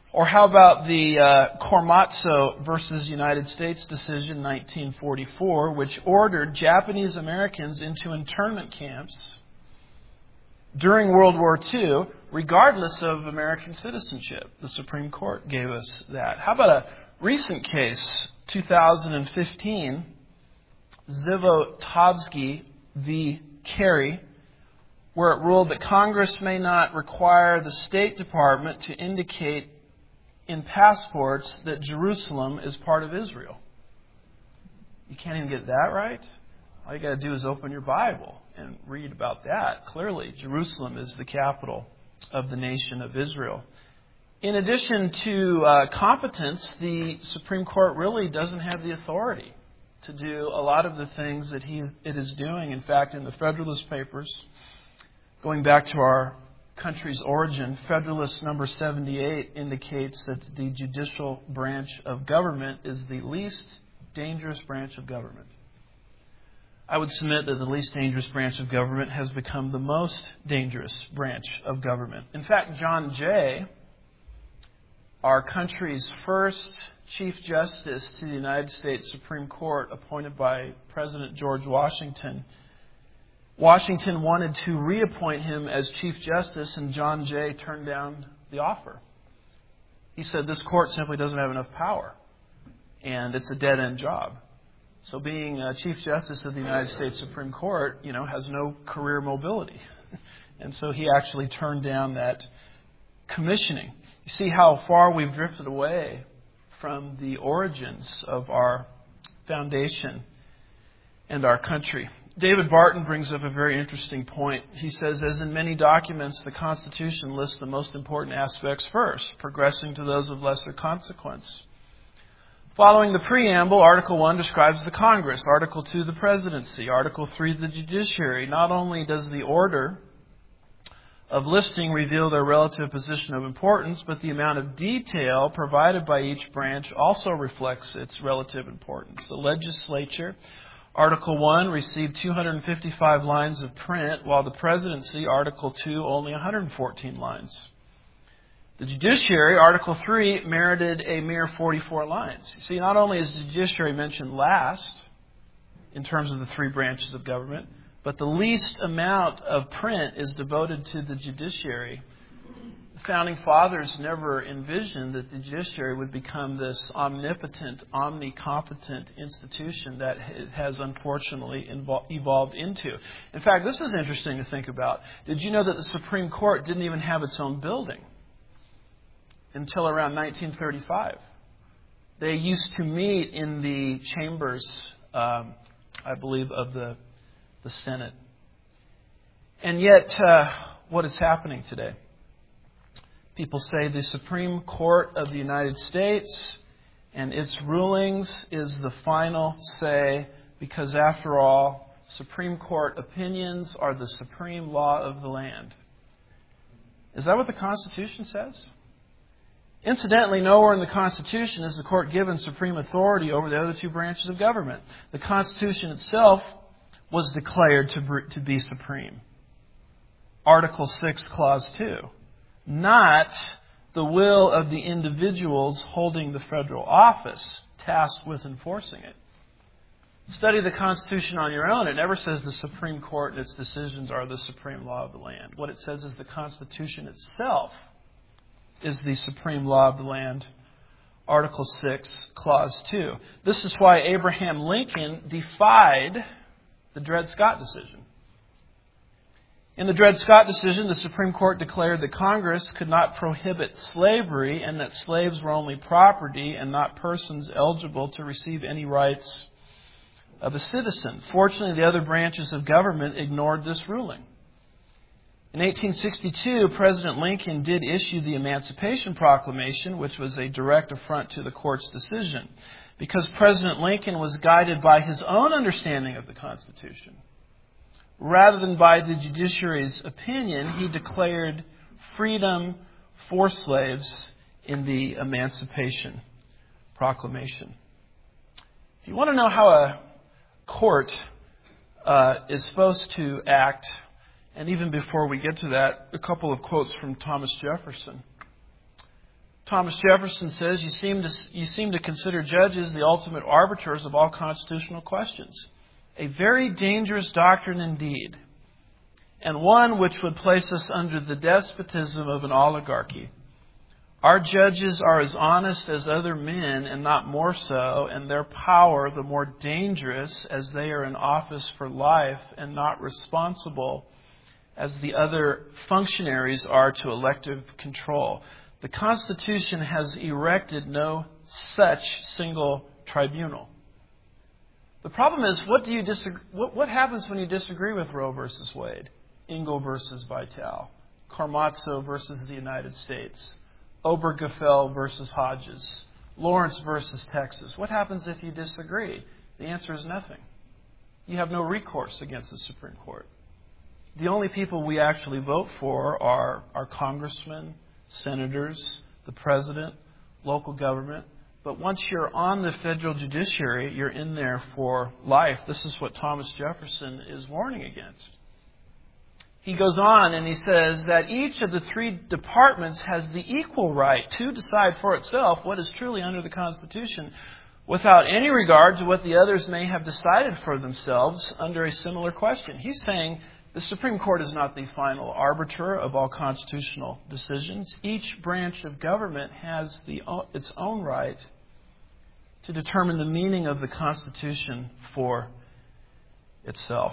Or how about the uh, Korematsu versus United States decision nineteen forty-four, which ordered Japanese Americans into internment camps during World War Two, regardless of American citizenship? The Supreme Court gave us that. How about a recent case, two thousand fifteen, Zivotofsky v. Kerry, where it ruled that Congress may not require the State Department to indicate in passports that Jerusalem is part of Israel. You can't even get that right? All you got to do is open your Bible and read about that. Clearly, Jerusalem is the capital of the nation of Israel. In addition to uh, competence, the Supreme Court really doesn't have the authority to do a lot of the things that he, it is doing. In fact, in the Federalist Papers, going back to our country's origin, Federalist number seventy-eight indicates that the judicial branch of government is the least dangerous branch of government. I would submit that the least dangerous branch of government has become the most dangerous branch of government. In fact, John Jay, our country's first Chief Justice to the United States Supreme Court, appointed by President George Washington, Washington wanted to reappoint him as Chief Justice, and John Jay turned down the offer. He said this court simply doesn't have enough power, and it's a dead-end job. So being a Chief Justice of the United States Supreme Court, you know, has no career mobility. And so he actually turned down that commissioning. You see how far we've drifted away from the origins of our foundation and our country. David Barton brings up a very interesting point. He says, as in many documents, the Constitution lists the most important aspects first, progressing to those of lesser consequence. Following the preamble, Article one describes the Congress, Article two the presidency, Article three the judiciary. Not only does the order of listing reveal their relative position of importance, but the amount of detail provided by each branch also reflects its relative importance. The legislature, Article one, received two hundred fifty-five lines of print, while the presidency, Article two, only one hundred fourteen lines. The judiciary, Article three, merited a mere forty-four lines. You see, not only is the judiciary mentioned last in terms of the three branches of government, but the least amount of print is devoted to the judiciary. The Founding Fathers never envisioned that the judiciary would become this omnipotent, omnicompetent institution that it has unfortunately evolved into. In fact, this is interesting to think about. Did you know that the Supreme Court didn't even have its own building until around nineteen thirty-five? They used to meet in the chambers, um, I believe, of the, the Senate. And yet, uh, what is happening today? People say the Supreme Court of the United States and its rulings is the final say, because after all, Supreme Court opinions are the supreme law of the land. Is that what the Constitution says? Incidentally, nowhere in the Constitution is the court given supreme authority over the other two branches of government. The Constitution itself was declared to, to be supreme. Article six, Clause two. Not the will of the individuals holding the federal office, tasked with enforcing it. Study the Constitution on your own. It never says the Supreme Court and its decisions are the supreme law of the land. What it says is the Constitution itself is the supreme law of the land. Article six, Clause two. This is why Abraham Lincoln defied the Dred Scott decision. In the Dred Scott decision, the Supreme Court declared that Congress could not prohibit slavery and that slaves were only property and not persons eligible to receive any rights of a citizen. Fortunately, the other branches of government ignored this ruling. In eighteen sixty-two, President Lincoln did issue the Emancipation Proclamation, which was a direct affront to the court's decision, because President Lincoln was guided by his own understanding of the Constitution. Rather than by the judiciary's opinion, he declared freedom for slaves in the Emancipation Proclamation. If you want to know how a court uh, is supposed to act, and even before we get to that, a couple of quotes from Thomas Jefferson. Thomas Jefferson says, you seem to, you seem to consider judges the ultimate arbiters of all constitutional questions. A very dangerous doctrine indeed, and one which would place us under the despotism of an oligarchy. Our judges are as honest as other men, and not more so, and their power the more dangerous as they are in office for life and not responsible as the other functionaries are to elective control. The Constitution has erected no such single tribunal. The problem is, what do you disagree? What, what happens when you disagree with Roe versus Wade, Engel versus Vitale, Carmazzo versus the United States, Obergefell versus Hodges, Lawrence versus Texas? What happens if you disagree? The answer is nothing. You have no recourse against the Supreme Court. The only people we actually vote for are our congressmen, senators, the president, local government. But once you're on the federal judiciary, you're in there for life. This is what Thomas Jefferson is warning against. He goes on and he says that each of the three departments has the equal right to decide for itself what is truly under the Constitution without any regard to what the others may have decided for themselves under a similar question. He's saying the Supreme Court is not the final arbiter of all constitutional decisions. Each branch of government has the, its own right to determine the meaning of the Constitution for itself.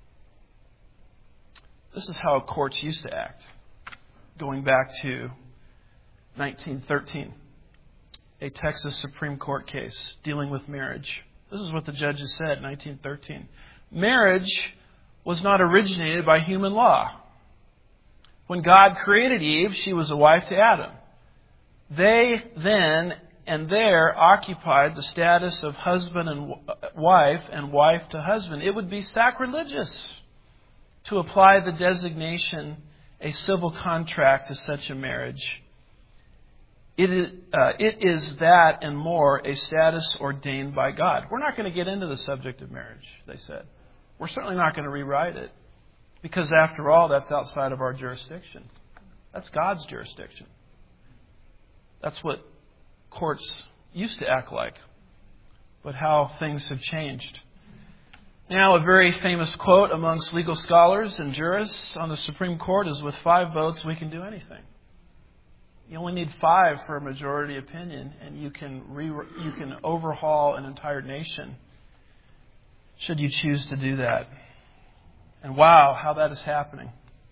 This is how courts used to act, going back to nineteen thirteen, a Texas Supreme Court case dealing with marriage. This is what the judges said in nineteen thirteen. Marriage was not originated by human law. When God created Eve, she was a wife to Adam. They then and there occupied the status of husband and wife and wife to husband. It would be sacrilegious to apply the designation a civil contract to such a marriage. It is, uh, it is that and more a status ordained by God. We're not going to get into the subject of marriage, they said. We're certainly not going to rewrite it, because after all, that's outside of our jurisdiction. That's God's jurisdiction. That's what courts used to act like. But how things have changed. Now, a very famous quote amongst legal scholars and jurists on the Supreme Court is, with five votes, we can do anything. You only need five for a majority opinion, and you can re- you can overhaul an entire nation, should you choose to do that. And wow, how that is happening.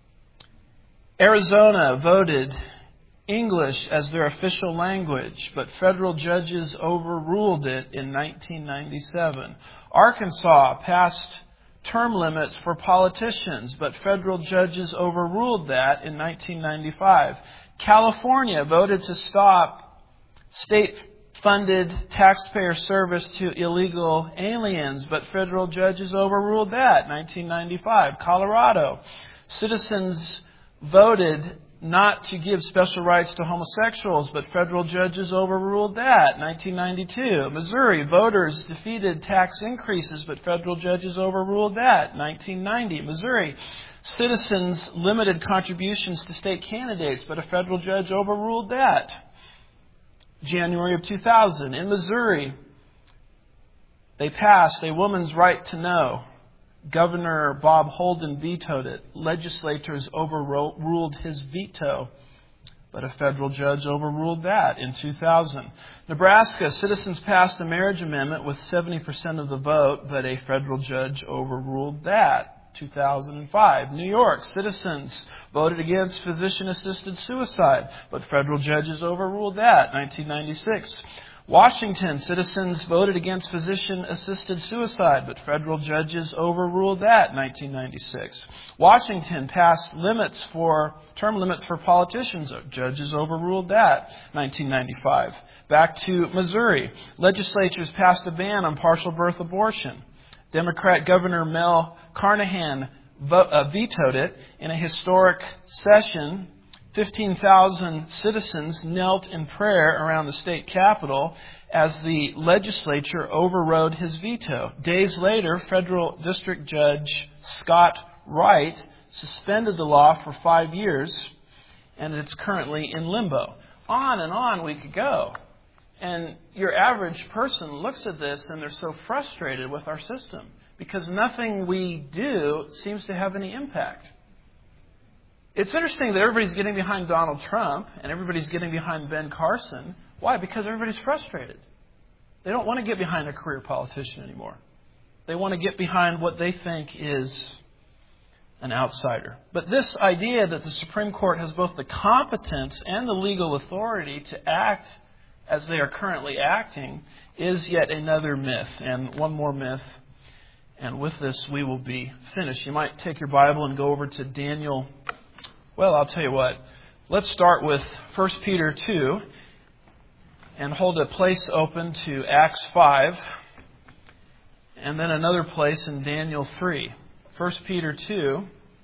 Arizona voted English as their official language, but federal judges overruled it in nineteen ninety-seven. Arkansas passed term limits for politicians, but federal judges overruled that in nineteen ninety-five. California voted to stop state-funded taxpayer service to illegal aliens, but federal judges overruled that in nineteen ninety-five. Colorado, citizens voted not to give special rights to homosexuals, but federal judges overruled that in nineteen ninety-two. Missouri, voters defeated tax increases, but federal judges overruled that in nineteen ninety. Missouri, citizens limited contributions to state candidates, but a federal judge overruled that. January of two thousand, in Missouri, they passed a woman's right to know. Governor Bob Holden vetoed it. Legislators overruled his veto, but a federal judge overruled that in two thousand. Nebraska, citizens passed a marriage amendment with seventy percent of the vote, but a federal judge overruled that, two thousand five. New York, citizens voted against physician-assisted suicide, but federal judges overruled that, nineteen ninety-six. Washington, citizens voted against physician-assisted suicide, but federal judges overruled that in nineteen ninety-six. Washington passed limits for term limits for politicians. Judges overruled that in nineteen ninety-five. Back to Missouri, legislatures passed a ban on partial birth abortion. Democrat Governor Mel Carnahan vo- uh, vetoed it in a historic session. fifteen thousand citizens knelt in prayer around the state capitol as the legislature overrode his veto. Days later, federal district judge Scott Wright suspended the law for five years, and it's currently in limbo. on and on we could go. And your average person looks at this and they're so frustrated with our system because nothing we do seems to have any impact. It's interesting that everybody's getting behind Donald Trump and everybody's getting behind Ben Carson. Why? Because everybody's frustrated. They don't want to get behind a career politician anymore. They want to get behind what they think is an outsider. But this idea that the Supreme Court has both the competence and the legal authority to act as they are currently acting is yet another myth. And one more myth. And with this, we will be finished. You might take your Bible and go over to Daniel. Well, I'll tell you what. Let's start with First Peter two and hold a place open to Acts five. And then another place in Daniel three. First Peter two,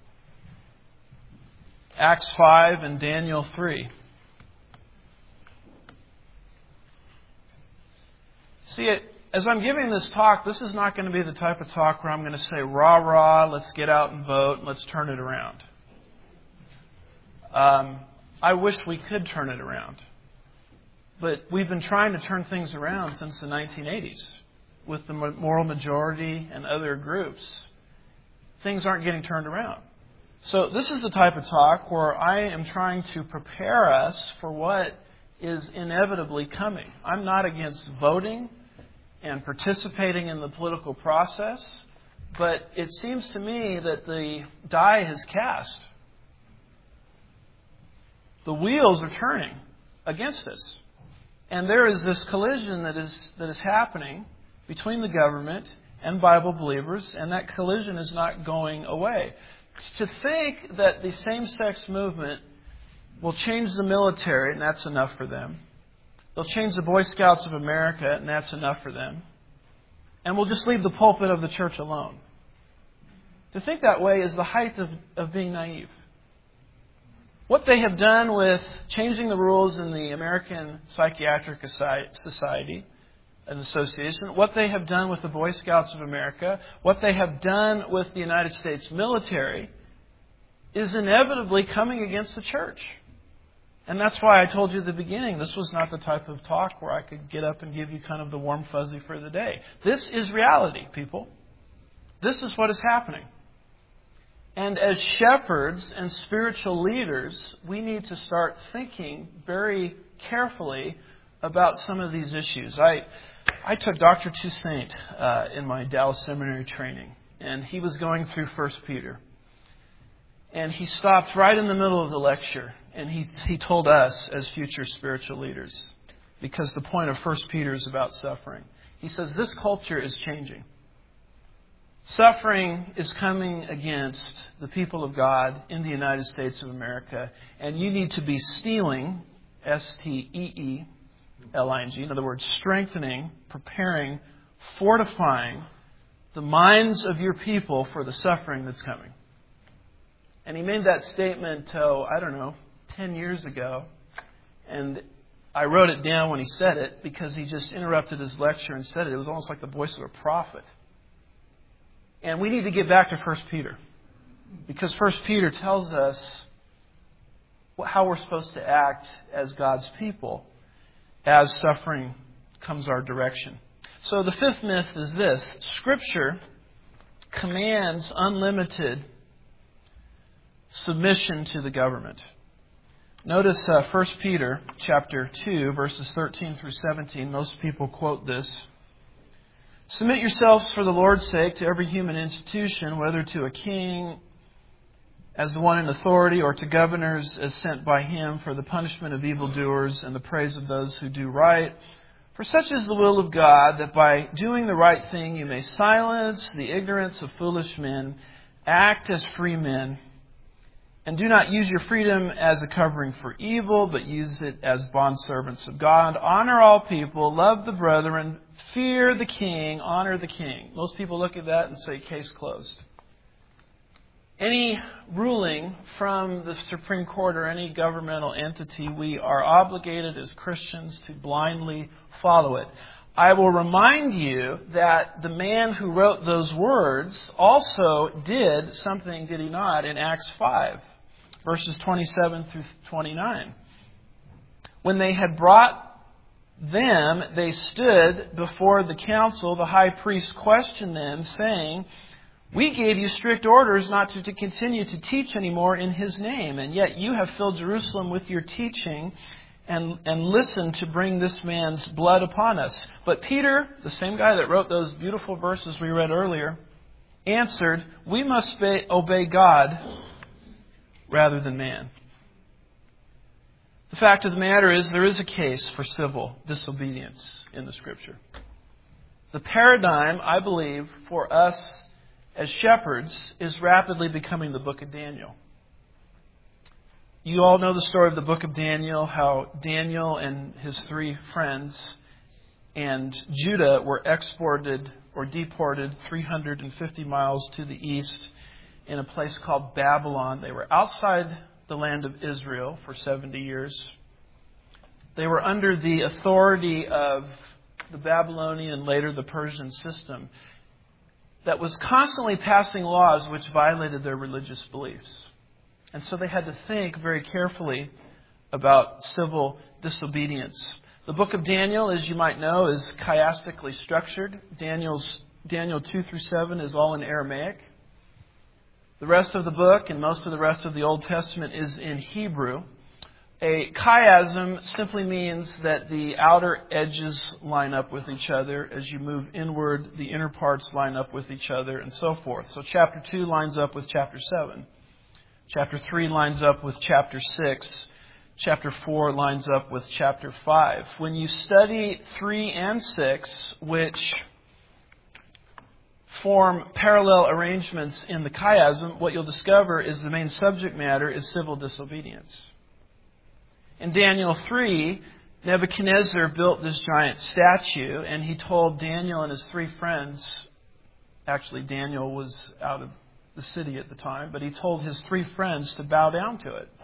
Acts five, and Daniel three. See, it, as I'm giving this talk, this is not going to be the type of talk where I'm going to say, rah, rah, let's get out and vote, let's turn it around. Um, I wish we could turn it around. But we've been trying to turn things around since the nineteen eighties with the moral majority and other groups. Things aren't getting turned around. So this is the type of talk where I am trying to prepare us for what is inevitably coming. I'm not against voting and participating in the political process, but it seems to me that the die is cast. The wheels are turning against us. And there is this collision that is that is happening between the government and Bible believers, and that collision is not going away. To think that the same-sex movement will change the military, and that's enough for them. They'll change the Boy Scouts of America, and that's enough for them. And we'll just leave the pulpit of the church alone. To think that way is the height of, of being naive. What they have done with changing the rules in the American Psychiatric Society, an association, what they have done with the Boy Scouts of America, what they have done with the United States military, is inevitably coming against the church. And that's why I told you at the beginning, this was not the type of talk where I could get up and give you kind of the warm fuzzy for the day. This is reality, people. This is what is happening. And as shepherds and spiritual leaders, we need to start thinking very carefully about some of these issues. I I took Doctor Toussaint uh, in my Dallas Seminary training, and he was going through First Peter. And he stopped right in the middle of the lecture, and he, he told us as future spiritual leaders, because the point of First Peter is about suffering. He says, this culture is changing. Suffering is coming against the people of God in the United States of America, and you need to be steeling, S T E E L I N G, in other words, strengthening, preparing, fortifying the minds of your people for the suffering that's coming. And he made that statement, oh, I don't know, ten years ago, and I wrote it down when he said it because he just interrupted his lecture and said it. It was almost like the voice of a prophet. And we need to get back to First Peter, because First Peter tells us how we're supposed to act as God's people as suffering comes our direction. So the fifth myth is this: Scripture commands unlimited submission to the government. Notice uh, First Peter chapter two, verses thirteen through seventeen. Most people quote this. Submit yourselves for the Lord's sake to every human institution, whether to a king as the one in authority, or to governors as sent by him for the punishment of evildoers and the praise of those who do right. For such is the will of God, that by doing the right thing you may silence the ignorance of foolish men, act as free men, and do not use your freedom as a covering for evil, but use it as bondservants of God. Honor all people, love the brethren, fear the king, honor the king. Most people look at that and say, case closed. Any ruling from the Supreme Court or any governmental entity, we are obligated as Christians to blindly follow it. I will remind you that the man who wrote those words also did something, did he not, in Acts five, verses twenty-seven through twenty-nine. When they had brought them, they stood before the council. The high priest questioned them, saying, "We gave you strict orders not to, to continue to teach anymore in His name, and yet you have filled Jerusalem with your teaching and, and listened to bring this man's blood upon us." But Peter, the same guy that wrote those beautiful verses we read earlier, answered, "We must obey God rather than man." The fact of the matter is, there is a case for civil disobedience in the Scripture. The paradigm, I believe, for us as shepherds is rapidly becoming the book of Daniel. You all know the story of the book of Daniel, how Daniel and his three friends and Judah were exported or deported three hundred fifty miles to the east in a place called Babylon. They were outside the land of Israel for seventy years. They were under the authority of the Babylonian and later the Persian system that was constantly passing laws which violated their religious beliefs. And so they had to think very carefully about civil disobedience. The book of Daniel, as you might know, is chiastically structured. Daniel's, Daniel two through seven is all in Aramaic. The rest of the book and most of the rest of the Old Testament is in Hebrew. A chiasm simply means that the outer edges line up with each other. As you move inward, the inner parts line up with each other, and so forth. So chapter two lines up with chapter seven. Chapter three lines up with chapter six. Chapter four lines up with chapter five. When you study three and six, which form parallel arrangements in the chiasm, what you'll discover is the main subject matter is civil disobedience. In Daniel three, Nebuchadnezzar built this giant statue, and he told Daniel and his three friends, actually Daniel was out of the city at the time, but he told his three friends to bow down to it.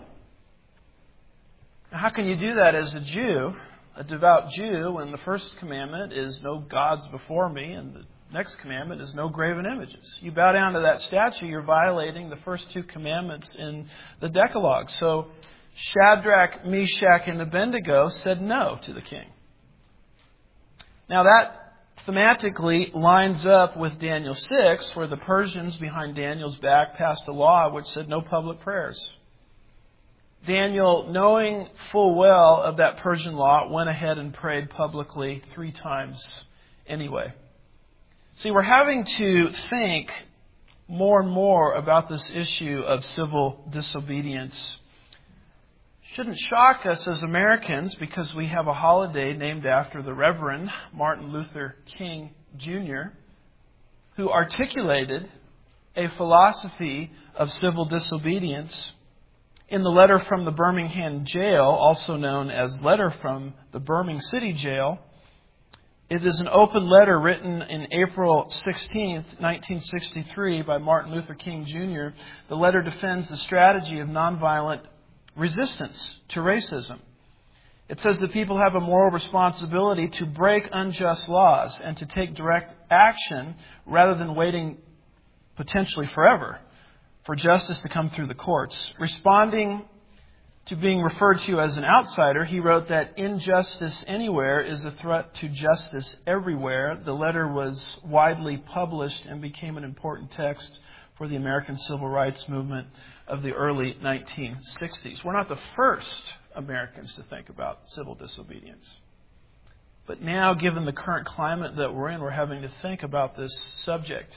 Now, how can you do that as a Jew, a devout Jew, when the first commandment is no gods before me, and the next commandment is no graven images? You bow down to that statue, you're violating the first two commandments in the Decalogue. So Shadrach, Meshach, and Abednego said no to the king. Now that thematically lines up with Daniel six, where the Persians behind Daniel's back passed a law which said no public prayers. Daniel, knowing full well of that Persian law, went ahead and prayed publicly three times anyway. See, we're having to think more and more about this issue of civil disobedience. Shouldn't shock us as Americans, because we have a holiday named after the Reverend Martin Luther King Junior, who articulated a philosophy of civil disobedience in the letter from the Birmingham jail, also known as Letter from the Birmingham City Jail. It is an open letter written in April sixteenth, nineteen sixty-three by Martin Luther King Junior The letter defends the strategy of nonviolent resistance to racism. It says that people have a moral responsibility to break unjust laws and to take direct action rather than waiting potentially forever for justice to come through the courts. Responding to being referred to as an outsider, he wrote that injustice anywhere is a threat to justice everywhere. The letter was widely published and became an important text for the American Civil Rights Movement of the early nineteen sixties. We're not the first Americans to think about civil disobedience. But now, given the current climate that we're in, we're having to think about this subject.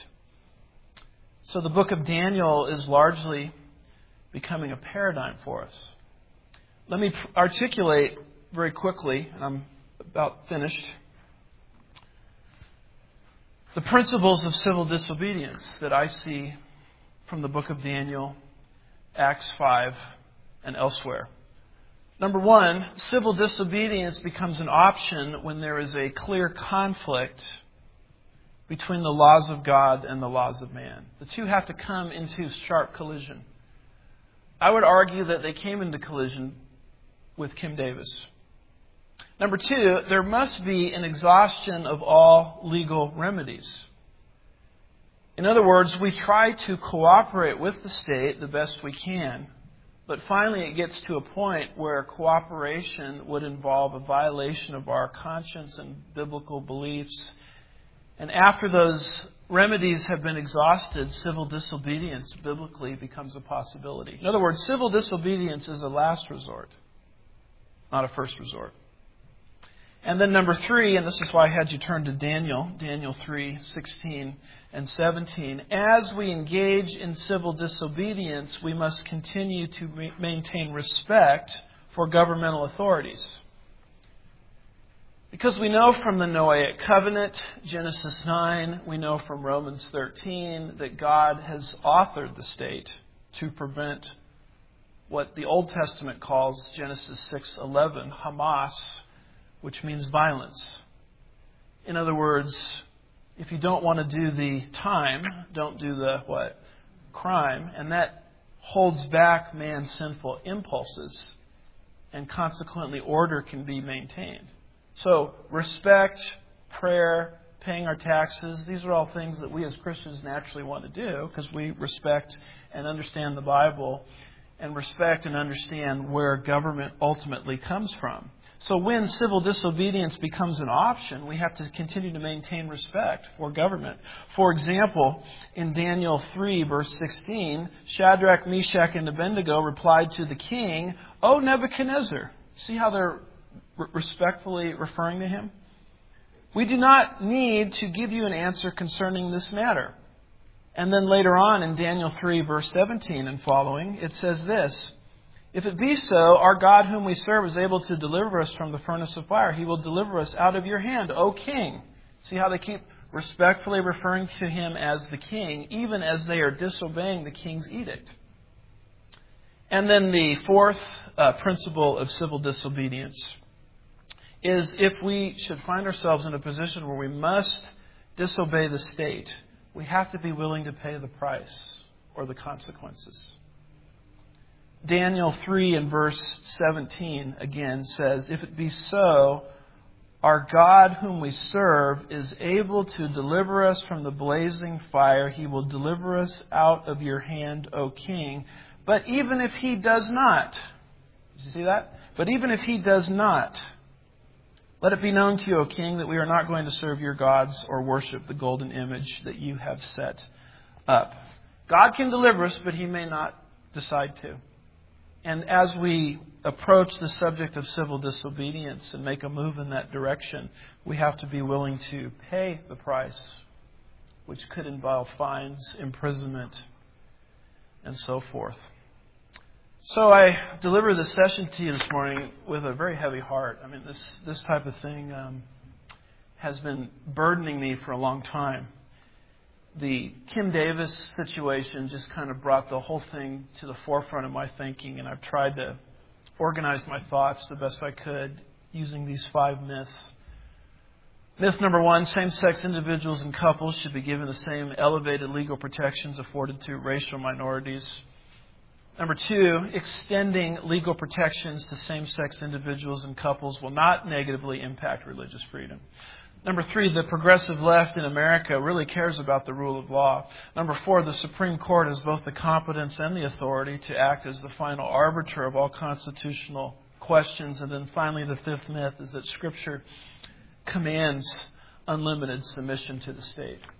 So the book of Daniel is largely becoming a paradigm for us. Let me articulate very quickly, and I'm about finished, the principles of civil disobedience that I see from the book of Daniel, Acts five, and elsewhere. Number one, civil disobedience becomes an option when there is a clear conflict between the laws of God and the laws of man. The two have to come into sharp collision. I would argue that they came into collision with Kim Davis. Number two, there must be an exhaustion of all legal remedies. In other words, we try to cooperate with the state the best we can, But finally it gets to a point where cooperation would involve a violation of our conscience and biblical beliefs. And after those remedies have been exhausted, civil disobedience biblically becomes a possibility. In other words, civil disobedience is a last resort, not a first resort. And then number three, and this is why I had you turn to Daniel, Daniel three, sixteen and seventeen. As we engage in civil disobedience, we must continue to maintain respect for governmental authorities. Because we know from the Noahic covenant, Genesis nine, we know from Romans thirteen, that God has authored the state to prevent what the Old Testament calls, Genesis six eleven, Hamas, which means violence. In other words, if you don't want to do the time, don't do the what? Crime. And that holds back man's sinful impulses. And consequently, order can be maintained. So, respect, prayer, paying our taxes, these are all things that we as Christians naturally want to do because we respect and understand the Bible and respect and understand where government ultimately comes from. So when civil disobedience becomes an option, we have to continue to maintain respect for government. For example, in Daniel three, verse sixteen, Shadrach, Meshach, and Abednego replied to the king, "O Nebuchadnezzar." See how they're respectfully referring to him? "We do not need to give you an answer concerning this matter." And then later on in Daniel three, verse seventeen and following, it says this, "If it be so, our God whom we serve is able to deliver us from the furnace of fire. He will deliver us out of your hand, O king." See how they keep respectfully referring to him as the king, even as they are disobeying the king's edict. And then the fourth uh, principle of civil disobedience is if we should find ourselves in a position where we must disobey the state, we have to be willing to pay the price or the consequences. Daniel three and verse seventeen again says, "If it be so, our God whom we serve is able to deliver us from the blazing fire. He will deliver us out of your hand, O king. But even if he does not," did you see that? "But even if he does not, let it be known to you, O king, that we are not going to serve your gods or worship the golden image that you have set up." God can deliver us, but he may not decide to. And as we approach the subject of civil disobedience and make a move in that direction, we have to be willing to pay the price, which could involve fines, imprisonment, and so forth. So I deliver this session to you this morning with a very heavy heart. I mean, this, this type of thing um, has been burdening me for a long time. The Kim Davis situation just kind of brought the whole thing to the forefront of my thinking, and I've tried to organize my thoughts the best I could using these five myths. Myth number one, same-sex individuals and couples should be given the same elevated legal protections afforded to racial minorities. Number two, extending legal protections to same-sex individuals and couples will not negatively impact religious freedom. Number three, the progressive left in America really cares about the rule of law. Number four, the Supreme Court has both the competence and the authority to act as the final arbiter of all constitutional questions. And then finally, the fifth myth is that Scripture commands unlimited submission to the state.